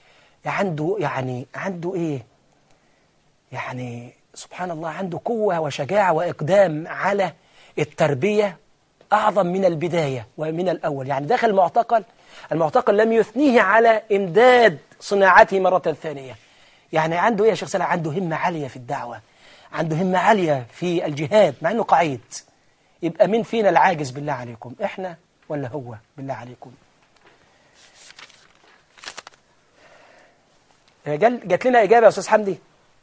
عنده إيه؟ يعني سبحان الله، عنده قوة وشجاعة وإقدام على التربية أعظم من البداية ومن الأول. يعني دخل المعتقل لم يثنيه على إمداد صناعته مرة ثانية. يعني عنده إيه يا شيخ سلام؟ عنده همة عالية في الدعوة، عنده همة عالية في الجهاد مع أنه قعيد. يبقى مين فينا العاجز بالله عليكم؟ إحنا ولا هو بالله عليكم؟ جات لنا إجابة يا أستاذ حمدي.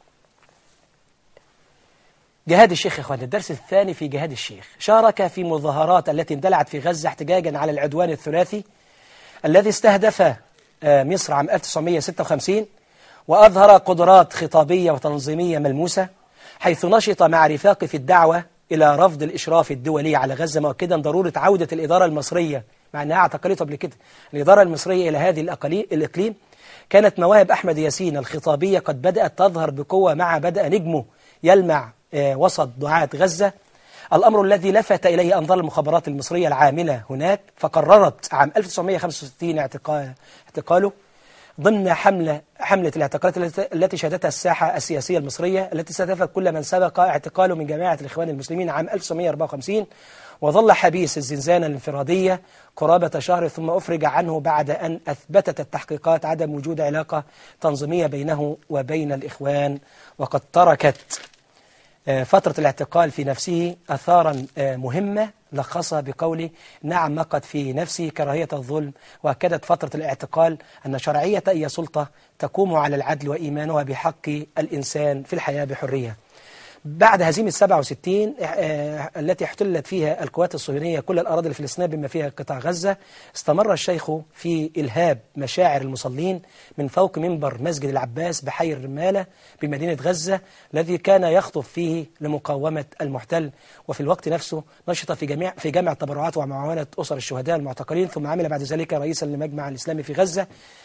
جهاد الشيخ يا إخواني، الدرس الثاني في جهاد الشيخ. شارك في مظاهرات التي اندلعت في غزة احتجاجا على العدوان الثلاثي الذي استهدف مصر عام 1956، وأظهر قدرات خطابية وتنظيمية ملموسة، حيث نشط مع رفاقه في الدعوة إلى رفض الإشراف الدولي على غزة، مؤكدا ضرورة عودة الإدارة المصرية، مع أنها اعتقلته قبل كده، الإدارة المصرية إلى هذه الإقليم. كانت مواهب أحمد ياسين الخطابية قد بدأت تظهر بقوة مع بدأ نجمه يلمع وسط دعاة غزة، الأمر الذي لفت إليه أنظار المخابرات المصرية العاملة هناك، فقررت عام 1965 اعتقاله ضمن حملة الاعتقالات التي شهدتها الساحة السياسية المصرية، التي استهدفت كل من سبق اعتقاله من جماعة الإخوان المسلمين عام 1954. وظل حبيس الزنزانة الانفرادية قرابة شهر، ثم أفرج عنه بعد أن أثبتت التحقيقات عدم وجود علاقة تنظيمية بينه وبين الإخوان. وقد تركت فترة الاعتقال في نفسه أثارا مهمة لخصها بقوله: نعم نقد في نفسي كراهية الظلم. وأكدت فترة الاعتقال أن شرعية أي سلطة تقوم على العدل وإيمانها بحق الإنسان في الحياة بحرية. بعد هزيمة 67 التي احتلت فيها القوات الصهيونية كل الأراضي الفلسطينية بما فيها قطاع غزة، استمر الشيخ في إلهاب مشاعر المصلين من فوق منبر مسجد العباس بحي الرمالة بمدينة غزة الذي كان يخطب فيه لمقاومة المحتل. وفي الوقت نفسه نشط في جمع التبرعات ومعاونة أسر الشهداء المعتقلين، ثم عمل بعد ذلك رئيسا لمجمع الإسلامي في غزة.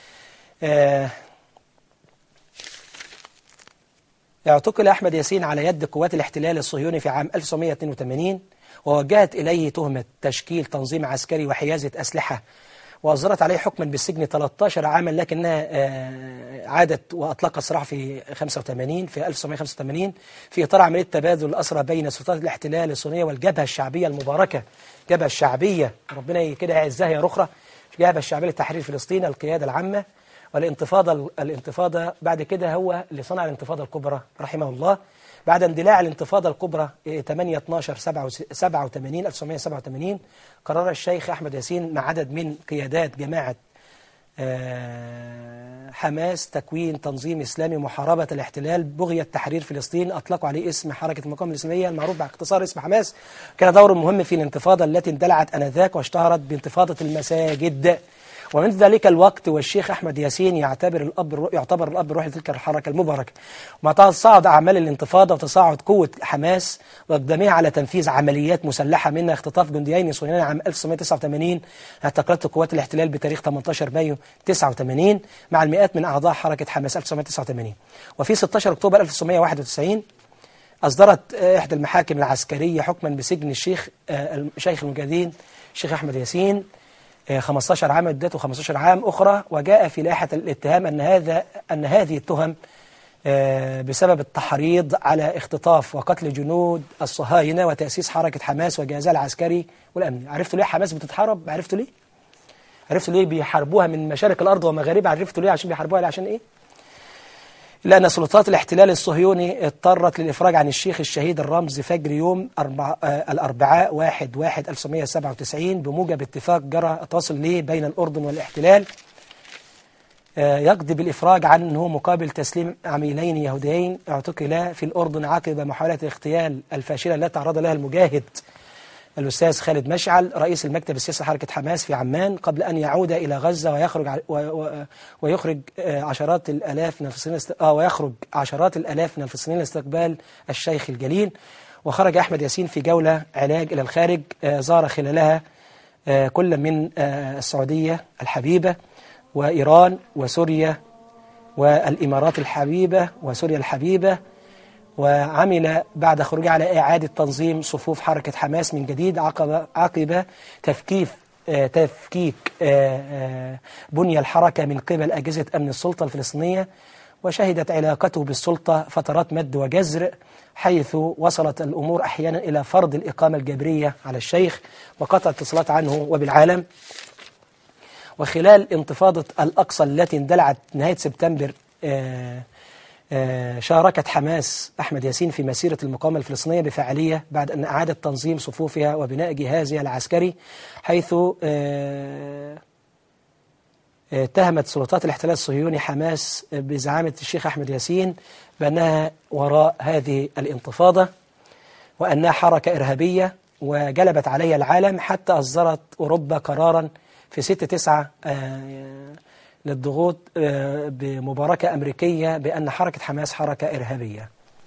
اعتقل أحمد ياسين على يد قوات الاحتلال الصهيوني في عام 1982، ووجهت إليه تهمة تشكيل تنظيم عسكري وحيازة أسلحة، وأصدرت عليه حكما بالسجن 13 عاما، لكنها عادت وأطلقت سراح في 1985 في إطار عملية تبادل الأسرى بين سلطات الاحتلال الصهيونية والجبهة الشعبية المباركة. الجبهة الشعبية ربنا كده يعزها يا رخرة، الجبهة الشعبية لتحرير فلسطين، القيادة العامة. والانتفاضة بعد كده هو اللي صنع الانتفاضة الكبرى رحمه الله. بعد اندلاع الانتفاضة الكبرى 1987 قرر الشيخ أحمد ياسين مع عدد من قيادات جماعة حماس تكوين تنظيم إسلامي محاربة الاحتلال بغية تحرير فلسطين، أطلقوا عليه اسم حركة المقاومة الإسلامية المعروف باختصار اسم حماس. كان دور مهم في الانتفاضة التي اندلعت آنذاك واشتهرت بانتفاضة المساجد. ومن ذلك الوقت والشيخ أحمد ياسين يعتبر الأب الروحي لتلك الحركة المباركة. ومع تصاعد أعمال الانتفاضة وتصاعد قوة حماس وإقدامها على تنفيذ عمليات مسلحة منها اختطاف جنديين صهيونيين عام 1989، اعتقلت قوات الاحتلال بتاريخ 18 مايو 89 مع المئات من أعضاء حركة حماس 1989. وفي 16 أكتوبر 1991 أصدرت إحدى المحاكم العسكرية حكما بسجن شيخ المجاهدين الشيخ أحمد ياسين 15 عام، ادته 15 عام أخرى. وجاء في لائحة الاتهام أن هذه التهم بسبب التحريض على اختطاف وقتل جنود الصهاينة وتأسيس حركة حماس وجهازها العسكري والأمني. عرفتوا ليه حماس بتتحارب؟ عرفتوا ليه؟ عرفتوا ليه بيحاربوها من مشارق الأرض ومغاربها؟ عرفتوا ليه عشان بيحاربوها؟ عشان إيه؟ لأن سلطات الاحتلال الصهيوني اضطرت للإفراج عن الشيخ الشهيد الرمز فجر يوم الأربعاء 1/1/1997 بموجب اتفاق جرى التواصل له بين الأردن والاحتلال يقضي بالإفراج عنه مقابل تسليم عميلين يهوديين اعتقلا في الأردن عقب محاولة الاغتيال الفاشلة التي تعرض لها المجاهد الأستاذ خالد مشعل رئيس المكتب السياسي حركة حماس في عمان قبل أن يعود إلى غزة ويخرج عشرات الآلاف من الفلسطينيين لاستقبال الشيخ الجليل. وخرج أحمد ياسين في جولة علاج إلى الخارج زار خلالها كل من السعودية الحبيبة وإيران وسوريا والإمارات الحبيبة وسوريا الحبيبة، وعمل بعد خروجه على إعادة تنظيم صفوف حركة حماس من جديد عقب تفكيك بني الحركة من قبل أجهزة أمن السلطة الفلسطينية. وشهدت علاقته بالسلطة فترات مد وجزر، حيث وصلت الأمور أحيانا إلى فرض الإقامة الجبرية على الشيخ وقطع اتصالات عنه وبالعالم. وخلال انتفاضة الأقصى التي اندلعت نهاية سبتمبر شاركت حماس أحمد ياسين في مسيرة المقاومة الفلسطينية بفعالية بعد أن أعادت تنظيم صفوفها وبناء جهازها العسكري، حيث اتهمت سلطات الاحتلال الصهيوني حماس بزعامة الشيخ أحمد ياسين بأنها وراء هذه الانتفاضة وأنها حركة إرهابية وجلبت عليها العالم، حتى أصدرت أوروبا قرارا في 6/9 للضغوط بمباركة أمريكية بأن حركة حماس حركة إرهابية.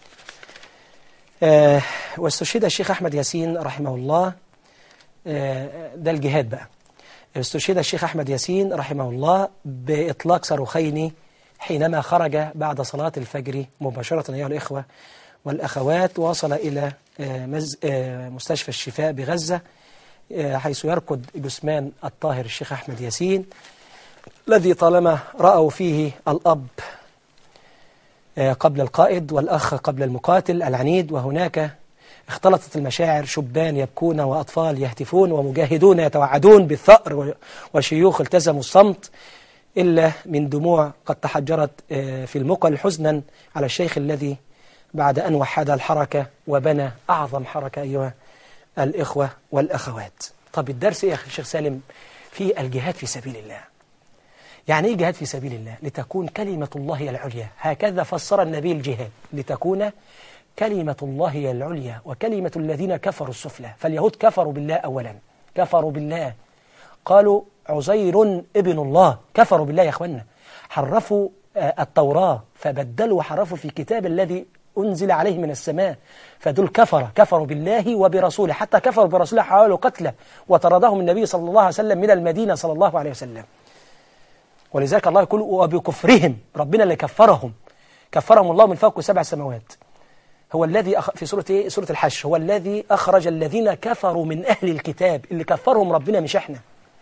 واستشهد الشيخ أحمد ياسين رحمه الله، ده الجهاد بقى. استشهد الشيخ أحمد ياسين رحمه الله بإطلاق صاروخين حينما خرج بعد صلاة الفجر مباشرة أيها الإخوة والأخوات، ووصل إلى مستشفى الشفاء بغزة، حيث يركض جثمان الطاهر الشيخ أحمد ياسين الذي طالما رأوا فيه الأب قبل القائد والأخ قبل المقاتل العنيد. وهناك اختلطت المشاعر، شبان يبكون وأطفال يهتفون ومجاهدون يتوعدون بالثأر وشيوخ التزموا الصمت، إلا من دموع قد تحجرت في المقل حزنا على الشيخ الذي بعد أن وحد الحركة وبنى أعظم حركة أيها الإخوة والأخوات. طب الدرس إيه يا شيخ سالم؟ في الجهاد في سبيل الله. يعني إيه جهاد في سبيل الله؟ لتكون كلمة الله هي العليا، هكذا فسر النبي الجهاد، لتكون كلمة الله هي العليا وكلمة الذين كفروا السفلى. فاليهود كفروا بالله أولا، كفروا بالله، قالوا عزير ابن الله، كفروا بالله يا أخوانا، حرفوا التوراة فبدلوا وحرفوا في كتاب الذي أنزل عليه من السماء، فدول كفروا بالله وبرسوله، حتى كفروا برسوله حاولوا قتله وطردهم النبي صلى الله عليه وسلم من المدينة صلى الله عليه وسلم. ولذلك الله يقول وبكفرهم، ربنا اللي كفرهم الله من فوق 7 سماوات. هو الذي في سورة إيه؟ سورة الحشر، هو الذي أخرج الذين كفروا من أهل الكتاب، اللي كفرهم ربنا مش احنا.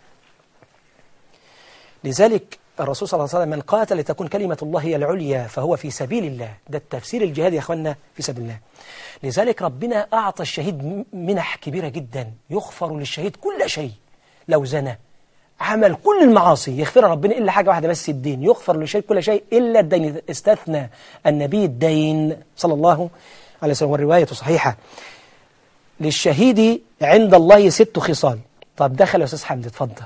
لذلك الرسول صلى الله عليه وسلم من قاتل لتكون كلمة الله هي العليا فهو في سبيل الله. ده التفسير الجهاد يا أخوانا، في سبيل الله. لذلك ربنا أعطى الشهيد منح كبيرة جدا، يغفر للشهيد كل شيء، لو زنى عمل كل المعاصي يغفر ربنا إلا حاجة واحدة بس، الدين، يغفر للشهيد كل شيء إلا الدين. استثنى النبي الدين صلى الله عليه وسلم، والرواية صحيحة. للشهيد عند الله 6 خصال. طب دخل يا أستاذ حمد، اتفضل.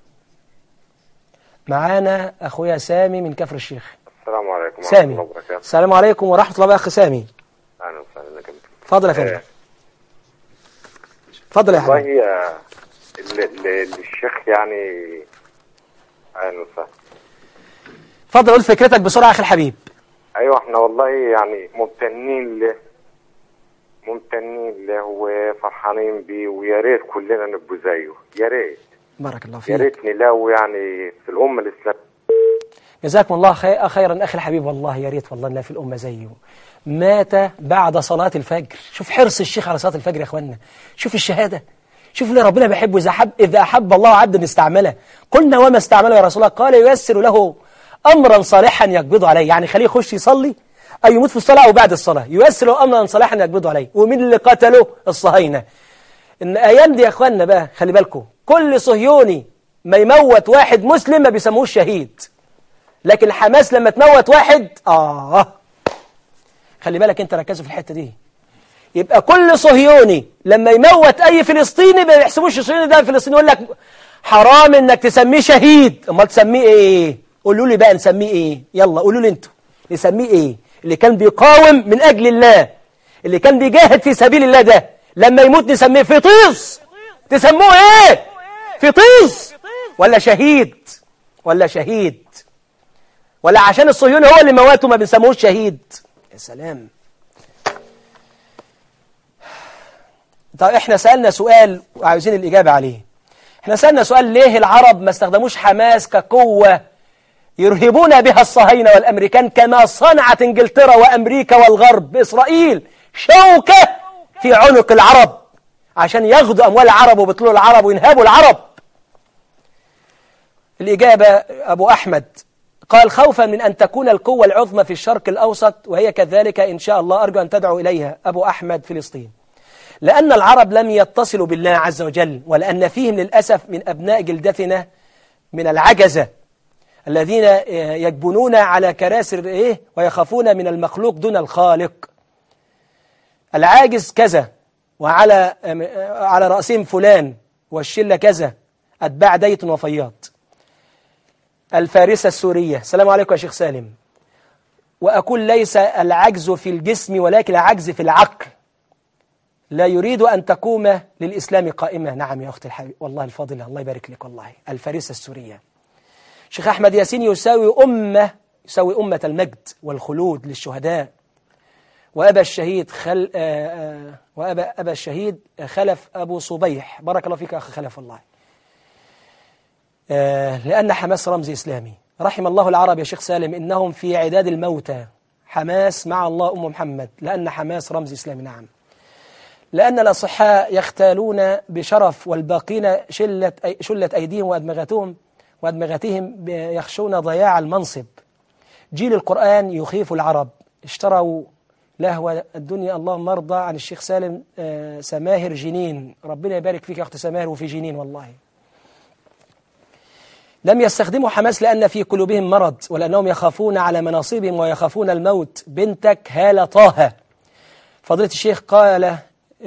معانا أخويا سامي من كفر الشيخ. السلام عليكم سامي. ورحمة الله وبركاته. السلام عليكم ورحمة الله أخي سامي. أهلا وسهلا بك. اتفضل يا فندم. اتفضل يا حبيبي. والله الشيخ يعني أهلا وسهلا. اتفضل قول فكرتك بسرعة أخي الحبيب. أيوة احنا والله يعني ممتنين له وفرحانين بيه، ويا ريت كلنا نبقوا زيه، يا ريت. بارك الله فيك. يا ريت نلاقوا يعني في الأمة الإسلامية. جزاكم الله خيرا أخي الحبيب، والله يا ريت والله نلاقي في الأمة زيه. مات بعد صلاة الفجر. شوف حرص الشيخ على صلاة الفجر يا أخوانا، شوف الشهادة، شوف اللي ربنا بيحبه. إذا أحب الله عبدا استعمله. قلنا وما استعمله يا رسول الله؟ قال ييسر له أمرا صالحا يقبض عليه، يعني خليه يخش يصلي أو يموت في الصلاة أو بعد الصلاة، ييسر له أمرا صالحا يقبض عليه. ومين اللي قتله؟ الصهاينة. إن أيام دي يا أخوانا بقى خلي بالكم، كل صهيوني ما يموت واحد مسلم ما بيسموهوش شهيد، لكن حماس لما تموت واحد خلي بالك انت، ركزوا في الحتة دي. يبقى كل صهيوني لما يموت اي فلسطيني ما بيحسبوش الصهيوني ده فلسطيني، يقول لك حرام انك تسميه شهيد. امال تسميه ايه؟ قولوا لي بقى نسميه ايه؟ يلا قولوا لي انتوا نسميه ايه؟ اللي كان بيقاوم من اجل الله، اللي كان بيجاهد في سبيل الله، ده لما يموت نسميه فطيس. تسموه ايه؟ فطيس ولا شهيد؟ ولا عشان الصهيوني هو اللي مواته ما بنسموهوش شهيد؟ يا سلام. طيب احنا سألنا سؤال وعاوزين الإجابة عليه. احنا سألنا سؤال، ليه العرب ما استخدموش حماس كقوة يرهبون بها الصهاينة والأمريكان كما صنعت انجلترا وأمريكا والغرب بإسرائيل، شوكة في عنق العرب عشان ياخدوا أموال العرب وبطلوا العرب وينهبوا العرب؟ الإجابة أبو أحمد قال خوفا من أن تكون القوة العظمى في الشرق الأوسط، وهي كذلك إن شاء الله، أرجو أن تدعو إليها. أبو أحمد فلسطين. لأن العرب لم يتصلوا بالله عز وجل، ولأن فيهم للأسف من أبناء جلدتنا من العجزة الذين يجبنون على كراسي ويخافون من المخلوق دون الخالق. العاجز كذا، وعلى رأسهم فلان، والشلة كذا، أتباع ديت وفياض. الفارسة السورية. السلام عليكم يا شيخ سالم. وأقول ليس العجز في الجسم ولكن العجز في العقل. لا يريد أن تقوم للإسلام قائمة. نعم يا أختي الحبيب، والله الفاضلة، الله يبارك لك. والله الفارسة السورية. شيخ أحمد ياسين يساوي أمة المجد والخلود للشهداء. وأبا الشهيد خلف أبو صبيح. بارك الله فيك يا أخي خلف. والله لأن حماس رمز إسلامي. رحم الله العرب يا شيخ سالم، إنهم في عداد الموتى. حماس مع الله أم محمد، لأن حماس رمز إسلامي. نعم. لأن الأصحاء يختالون بشرف، والباقين شلت أيديهم وأدمغتهم يخشون ضياع المنصب. جيل القرآن يخيف العرب، اشتروا لهو الدنيا. اللهم ارضى عن الشيخ سالم سماهر جنين، ربنا يبارك فيك يا أخت سماهر وفي جنين. والله لم يستخدموا حماس لأن في قلوبهم مرض ولأنهم يخافون على مناصبهم ويخافون الموت. بنتك هالة طه. فضيلة الشيخ قال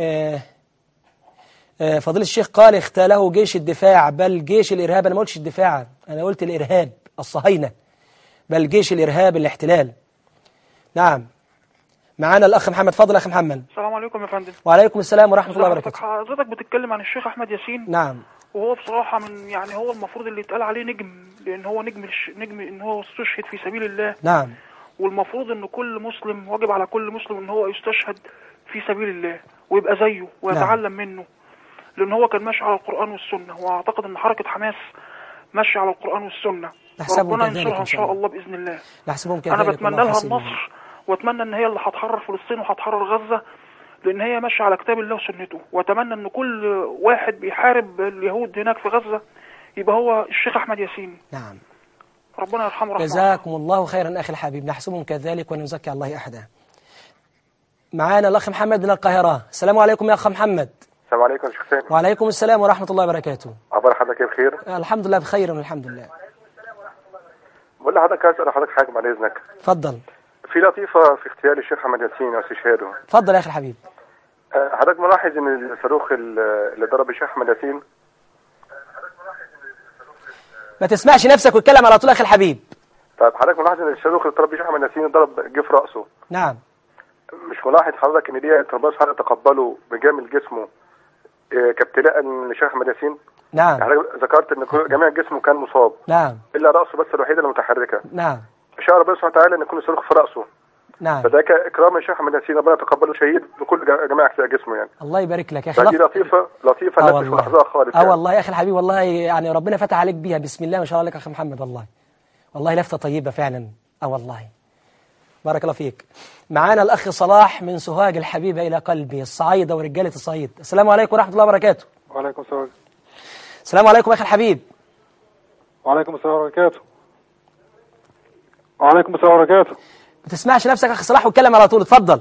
فضيلة الشيخ قال اختاله جيش الدفاع بل جيش الإرهاب. أنا ما قلتش الدفاع، أنا قلت الإرهاب الصهاينة، بل جيش الإرهاب الاحتلال. نعم. معانا الأخ محمد. فضل أخ محمد. السلام عليكم يا فندم. وعليكم السلام ورحمة الله وبركاته. حضرتك بتتكلم عن الشيخ أحمد ياسين. نعم. وهو بصراحة من يعني هو المفروض اللي يتقال عليه نجم، لأن هو نجم إن هو استشهد في سبيل الله. نعم. والمفروض إن كل مسلم، واجب على كل مسلم إن هو يستشهد في سبيل الله ويبقى زيه ويتعلم منه، لأن هو كان ماشي على القرآن والسنة. وأعتقد إن حركة حماس ماشي على القرآن والسنة. ربنا ينصرها إن شاء الله بإذن الله. نحسبهم كذلك. أنا بتمنى لها النصر، وأتمنى إن هي اللي هتحرر فلسطين وهتحرر غزة، لأن هي ماشية على كتاب الله وسنته. وأتمنى إن كل واحد بيحارب اليهود هناك في غزة يبقى هو الشيخ أحمد ياسين. نعم. ربنا يرحمه رحمه. جزاكم الله خيرا أخي الحبيب، نحسبهم كذلك ونزكي الله أحدا. معانا الأخ محمد من القاهرة. السلام عليكم يا أخ محمد. السلام عليكم يا شيخ سالم. وعليكم السلام ورحمة الله وبركاته. أخبار حضرتك بخير؟ الحمد لله بخير والحمد لله. بقول لحضرتك أسأل حضرتك حاجة بعد إذنك. اتفضل. في لطيفة في اغتيال الشيخ أحمد ياسين واستشهاده. اتفضل يا أخي الحبيب. حضرتك ملاحظ إن الصاروخ اللي ضرب الشيخ أحمد ياسين، ما تسمعش نفسك واتكلم على طول يا أخي الحبيب. طيب حضرتك ملاحظ إن الصاروخ اللي ضرب الشيخ أحمد ياسين ضرب جه في رأسه. نعم. مش ملاحظ حضرتك إن دي ربنا سبحانه تقبله بجامل جسمه كابتلاء للشيخ أحمد ياسين؟ نعم. يعني ذكرت إن جميع جسمه كان مصاب. نعم. إلا رأسه بس الوحيدة المتحركة. نعم. شاء ربنا سبحانه وتعالى إن يكون الصاروخ في رأسه. نعم. فده إكرام الشيخ أحمد ياسين، ربنا تقبله شهيد بكل جميع أجزاء جسمه يعني. الله يبارك لك يا أخي. فدي لطيفة الناس مش ملاحظاها خالص يعني. والله يا أخي الحبيب، والله يعني ربنا فتح عليك بيها. بسم الله ما شاء الله لك يا أخي محمد. والله لفتة طيبة فعلا. والله بارك الله فيك. معانا الأخ صلاح من سوهاج الحبيبة إلى قلبي، الصعيدة ورجالة الصعيد. السلام عليكم ورحمة الله وبركاته. وعليكم السلام. السلام عليكم يا أخي الحبيب. وعليكم السلام وبركاته. وعليكم السلام وبركاته. ما تسمعش نفسك يا أخي صلاح واتكلم على طول. اتفضل.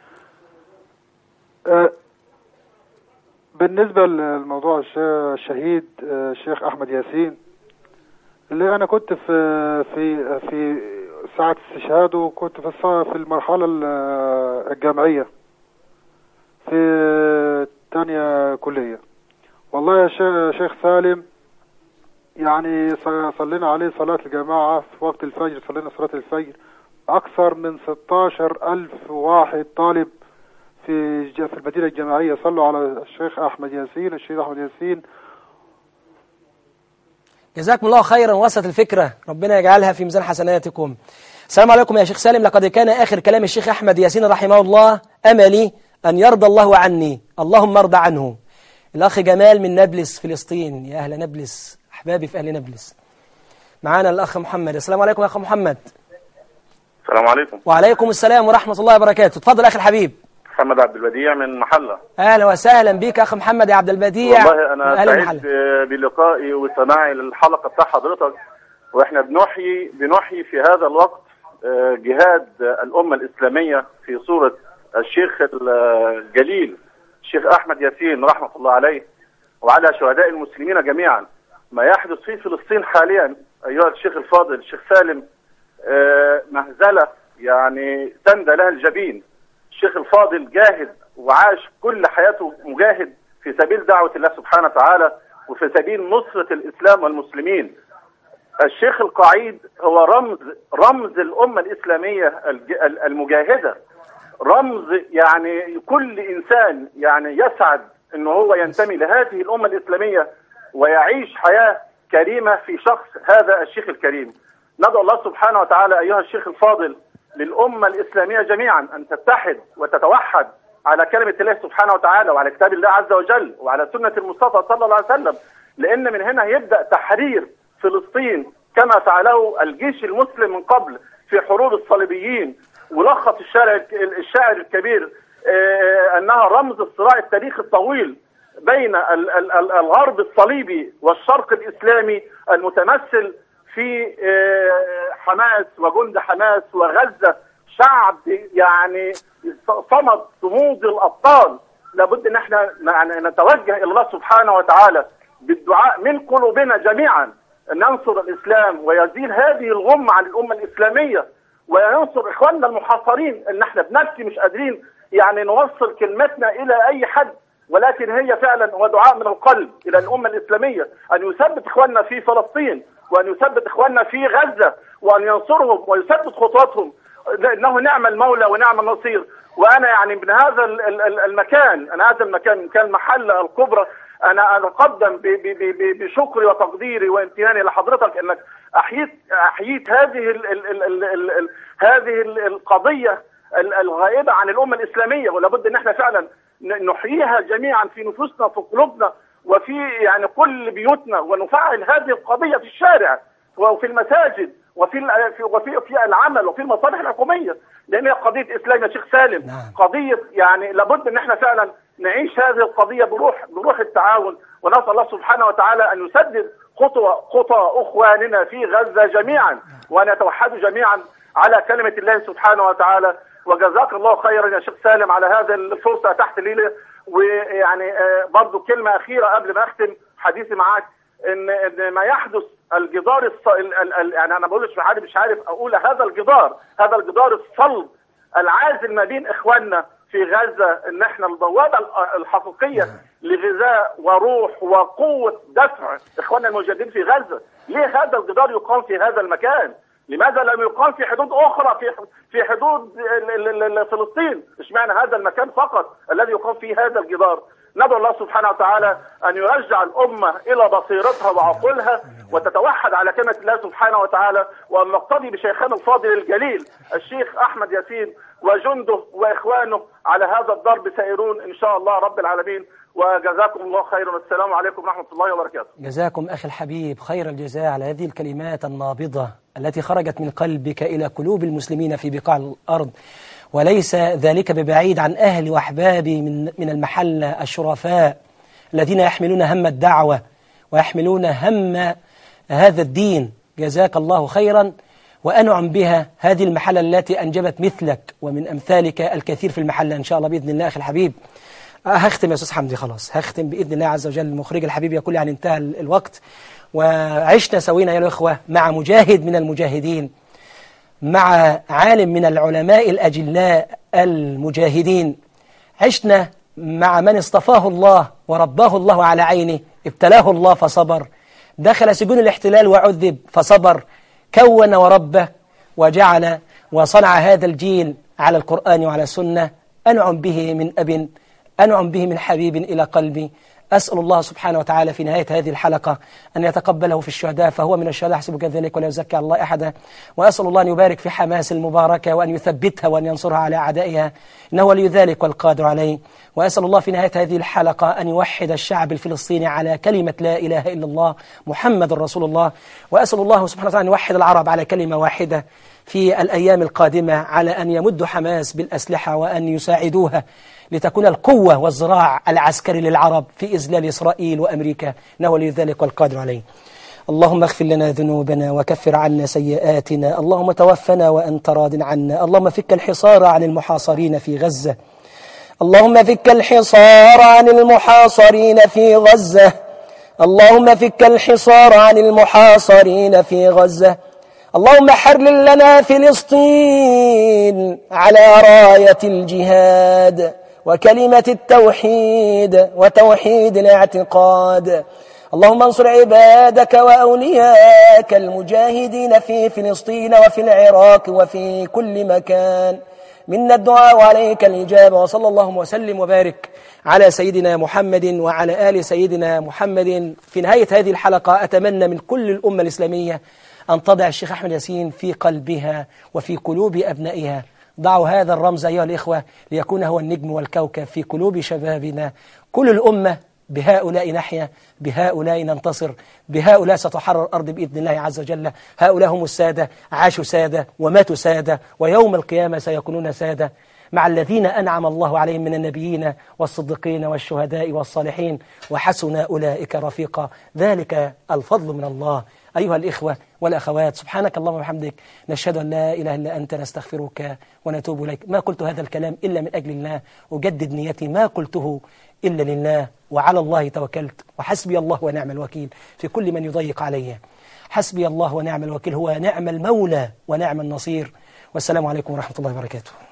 بالنسبة للموضوع الشهيد الشيخ أحمد ياسين، اللي أنا كنت في ساعة استشهاده، كنت في المرحلة الجامعية في تانية كلية. والله يا شيخ سالم، يعني صلينا عليه صلاة الجماعة في وقت الفجر، صلينا صلاة الفجر أكثر من 16,000 واحد طالب في المدينة الجامعية صلوا على الشيخ أحمد ياسين، الشيخ أحمد ياسين. جزاكم الله خيرا، وصلت الفكرة، ربنا يجعلها في ميزان حسناتكم. السلام عليكم يا شيخ سالم. لقد كان آخر كلام الشيخ أحمد ياسين رحمه الله: أملي أن يرضى الله عني، اللهم ارضى عنه. الأخ جمال من نابلس فلسطين. يا أهل نابلس، أحبابي في أهل نابلس. معانا الأخ محمد. السلام عليكم يا أخ محمد. السلام عليكم. وعليكم السلام ورحمة الله وبركاته. اتفضل أخي الحبيب. محمد عبد البديع من محلة. أهلا وسهلا بك أخ محمد يا عبد البديع. والله أنا سعيد بلقائي وسماعي للحلقة بتاع حضرتك، وإحنا بنحيي في هذا الوقت جهاد الأمة الإسلامية في صورة الشيخ الجليل الشيخ أحمد ياسين رحمة الله عليه، وعلى شهداء المسلمين جميعا. ما يحدث في فلسطين حاليا أيها الشيخ الفاضل الشيخ سالم مهزلة يعني تندى لها الجبين. الشيخ الفاضل جاهد وعاش كل حياته مجاهد في سبيل دعوة الله سبحانه وتعالى وفي سبيل نصرة الإسلام والمسلمين. الشيخ القعيد هو رمز الأمة الإسلامية المجاهدة، رمز يعني كل إنسان يعني يسعد أنه هو ينتمي لهذه الأمة الإسلامية ويعيش حياة كريمة في شخص هذا الشيخ الكريم. ندعو الله سبحانه وتعالى أيها الشيخ الفاضل للأمة الإسلامية جميعا أن تتحد وتتوحد على كلمة الله سبحانه وتعالى وعلى كتاب الله عز وجل وعلى سنة المصطفى صلى الله عليه وسلم، لأن من هنا يبدأ تحرير فلسطين كما فعله الجيش المسلم من قبل في حروب الصليبيين. ولخص الشاعر الكبير أنها رمز الصراع التاريخي الطويل بين الغرب الصليبي والشرق الإسلامي المتمثل في حماس وجند حماس وغزة شعب يعني صمد صمود الأبطال. لابد ان احنا نتوجه الى الله سبحانه وتعالى بالدعاء من قلوبنا جميعا ان ننصر الاسلام ويزيل هذه الغمة عن الامة الاسلامية، وينصر اخواننا المحاصرين. ان احنا بنبكي مش قادرين يعني نوصل كلمتنا الى اي حد، ولكن هي فعلا ودعاء من القلب الى الامة الاسلامية ان يثبت اخواننا في فلسطين، وان يثبت اخواننا في غزة، وان ينصرهم ويثبت خطواتهم، لانه نعم المولى ونعم النصير. وانا يعني من هذا المكان، هذا المكان كان محلة الكبرى، انا اتقدم بشكري وتقديري وامتناني لحضرتك انك احييت هذه القضية الغائبة عن الامة الاسلامية، ولابد ان احنا فعلا نحييها جميعا في نفوسنا وفي قلوبنا وفي يعني كل بيوتنا، ونفعل هذه القضية في الشارع وفي المساجد وفي العمل وفي المصالح الحكومية، لان هي قضية اسلام يا شيخ سالم. قضية يعني لابد ان احنا فعلا نعيش هذه القضية بروح التعاون، ونسأل الله سبحانه وتعالى ان يسدد خطى اخواننا في غزة جميعا، وان يتوحدوا جميعا على كلمة الله سبحانه وتعالى. وجزاك الله خيرا يا شيخ سالم على هذه الفرصة تحت ليلة. ويعني برضو كلمة أخيرة قبل ما أختم حديثي معاك، إن ما يحدث الجدار يعني أنا بقولش مش عارف أقول هذا الجدار الصلب العازل ما بين إخواننا في غزة، إن إحنا البوابة الحقيقية لغذاء وروح وقوة دفع إخواننا المجاهدين في غزة. ليه هذا الجدار يقام في هذا المكان؟ لماذا لم يقام في حدود أخرى في حدود فلسطين؟ اشمعنى هذا المكان فقط الذي يقام فيه هذا الجدار؟ ندعو الله سبحانه وتعالى أن يرجع الأمة إلى بصيرتها وعقولها، وتتوحد على كلمة الله سبحانه وتعالى، وأن نقتدي بشيخنا الفاضل الجليل الشيخ أحمد ياسين وجنده وإخوانه على هذا الضرب سائرون إن شاء الله رب العالمين. وجزاكم الله خيرا، والسلام عليكم ورحمة الله وبركاته. جزاكم أخي الحبيب خير الجزاء على هذه الكلمات النابضة التي خرجت من قلبك إلى قلوب المسلمين في بقاع الأرض، وليس ذلك ببعيد عن أهل وأحبابي من المحلة الشرفاء الذين يحملون هم الدعوة ويحملون هم هذا الدين. جزاك الله خيرا، وأنعم بها هذه المحلة التي أنجبت مثلك ومن أمثالك الكثير في المحلة إن شاء الله بإذن الله. أخي الحبيب هختم يا أستاذ حمدي، خلاص هختم بإذن الله عز وجل. المخرج الحبيب يقول يعني انتهى الوقت، وعشنا سوينا يا الأخوة مع مجاهد من المجاهدين، مع عالم من العلماء الأجلاء المجاهدين، عشنا مع من اصطفاه الله ورباه الله على عينه، ابتلاه الله فصبر، دخل سجون الاحتلال وعذب فصبر، كون وربه وجعل وصنع هذا الجيل على القرآن وعلى السنة. أنعم به من أب، أنعم به من حبيب إلى قلبي. أسأل الله سبحانه وتعالى في نهاية هذه الحلقة أن يتقبله في الشهداء، فهو من الشهداء أحسب كذلك ولا يزكي على الله أحدا. وأسأل الله أن يبارك في حماس المباركة، وأن يثبتها وأن ينصرها على أعدائها، إنه ولي ذلك والقادر عليه. وأسأل الله في نهاية هذه الحلقة أن يوحد الشعب الفلسطيني على كلمة لا إله إلا الله محمد رسول الله. وأسأل الله سبحانه وتعالى أن يوحد العرب على كلمة واحدة في الأيام القادمة، على أن يمد حماس بالأسلحة وأن يساعدوها لتكون القوة والزراع العسكري للعرب في إذلال إسرائيل وأمريكا، إنه ولي ذلك والقادر عليه. اللهم اغفر لنا ذنوبنا وكفر عنا سيئاتنا، اللهم توفنا وأنت راض عنا، اللهم فك الحصار عن المحاصرين في غزة، اللهم فك الحصار عن المحاصرين في غزة، اللهم فك الحصار عن المحاصرين في غزة، اللهم حرر لنا فلسطين على راية الجهاد وكلمة التوحيد وتوحيد الاعتقاد. اللهم انصر عبادك وأولياءك المجاهدين في فلسطين وفي العراق وفي كل مكان. منا الدعاء وعليك الإجابة. وصلى الله وسلم وبارك على سيدنا محمد وعلى آل سيدنا محمد. في نهاية هذه الحلقة أتمنى من كل الأمة الإسلامية أن تضع الشيخ أحمد ياسين في قلبها وفي قلوب أبنائها. ضعوا هذا الرمز أيها الإخوة ليكون هو النجم والكوكب في قلوب شبابنا. كل الأمة بهؤلاء نحيا، بهؤلاء ننتصر، بهؤلاء ستحرر الأرض بإذن الله عز وجل. هؤلاء هم السادة، عاشوا سادة وماتوا سادة، ويوم القيامة سيكونون سادة مع الذين أنعم الله عليهم من النبيين والصديقين والشهداء والصالحين، وحسن أولئك رفيقا. ذلك الفضل من الله. أيها الإخوة والأخوات، سبحانك اللهم وبحمدك، نشهد أن لا إله إلا أنت، نستغفرك ونتوب إليك. ما قلت هذا الكلام إلا من أجل الله، أجدد نيتي، ما قلته إلا لله، وعلى الله توكلت، وحسبي الله ونعم الوكيل في كل من يضيق علي. حسبي الله ونعم الوكيل، هو نعم المولى ونعم النصير. والسلام عليكم ورحمة الله وبركاته.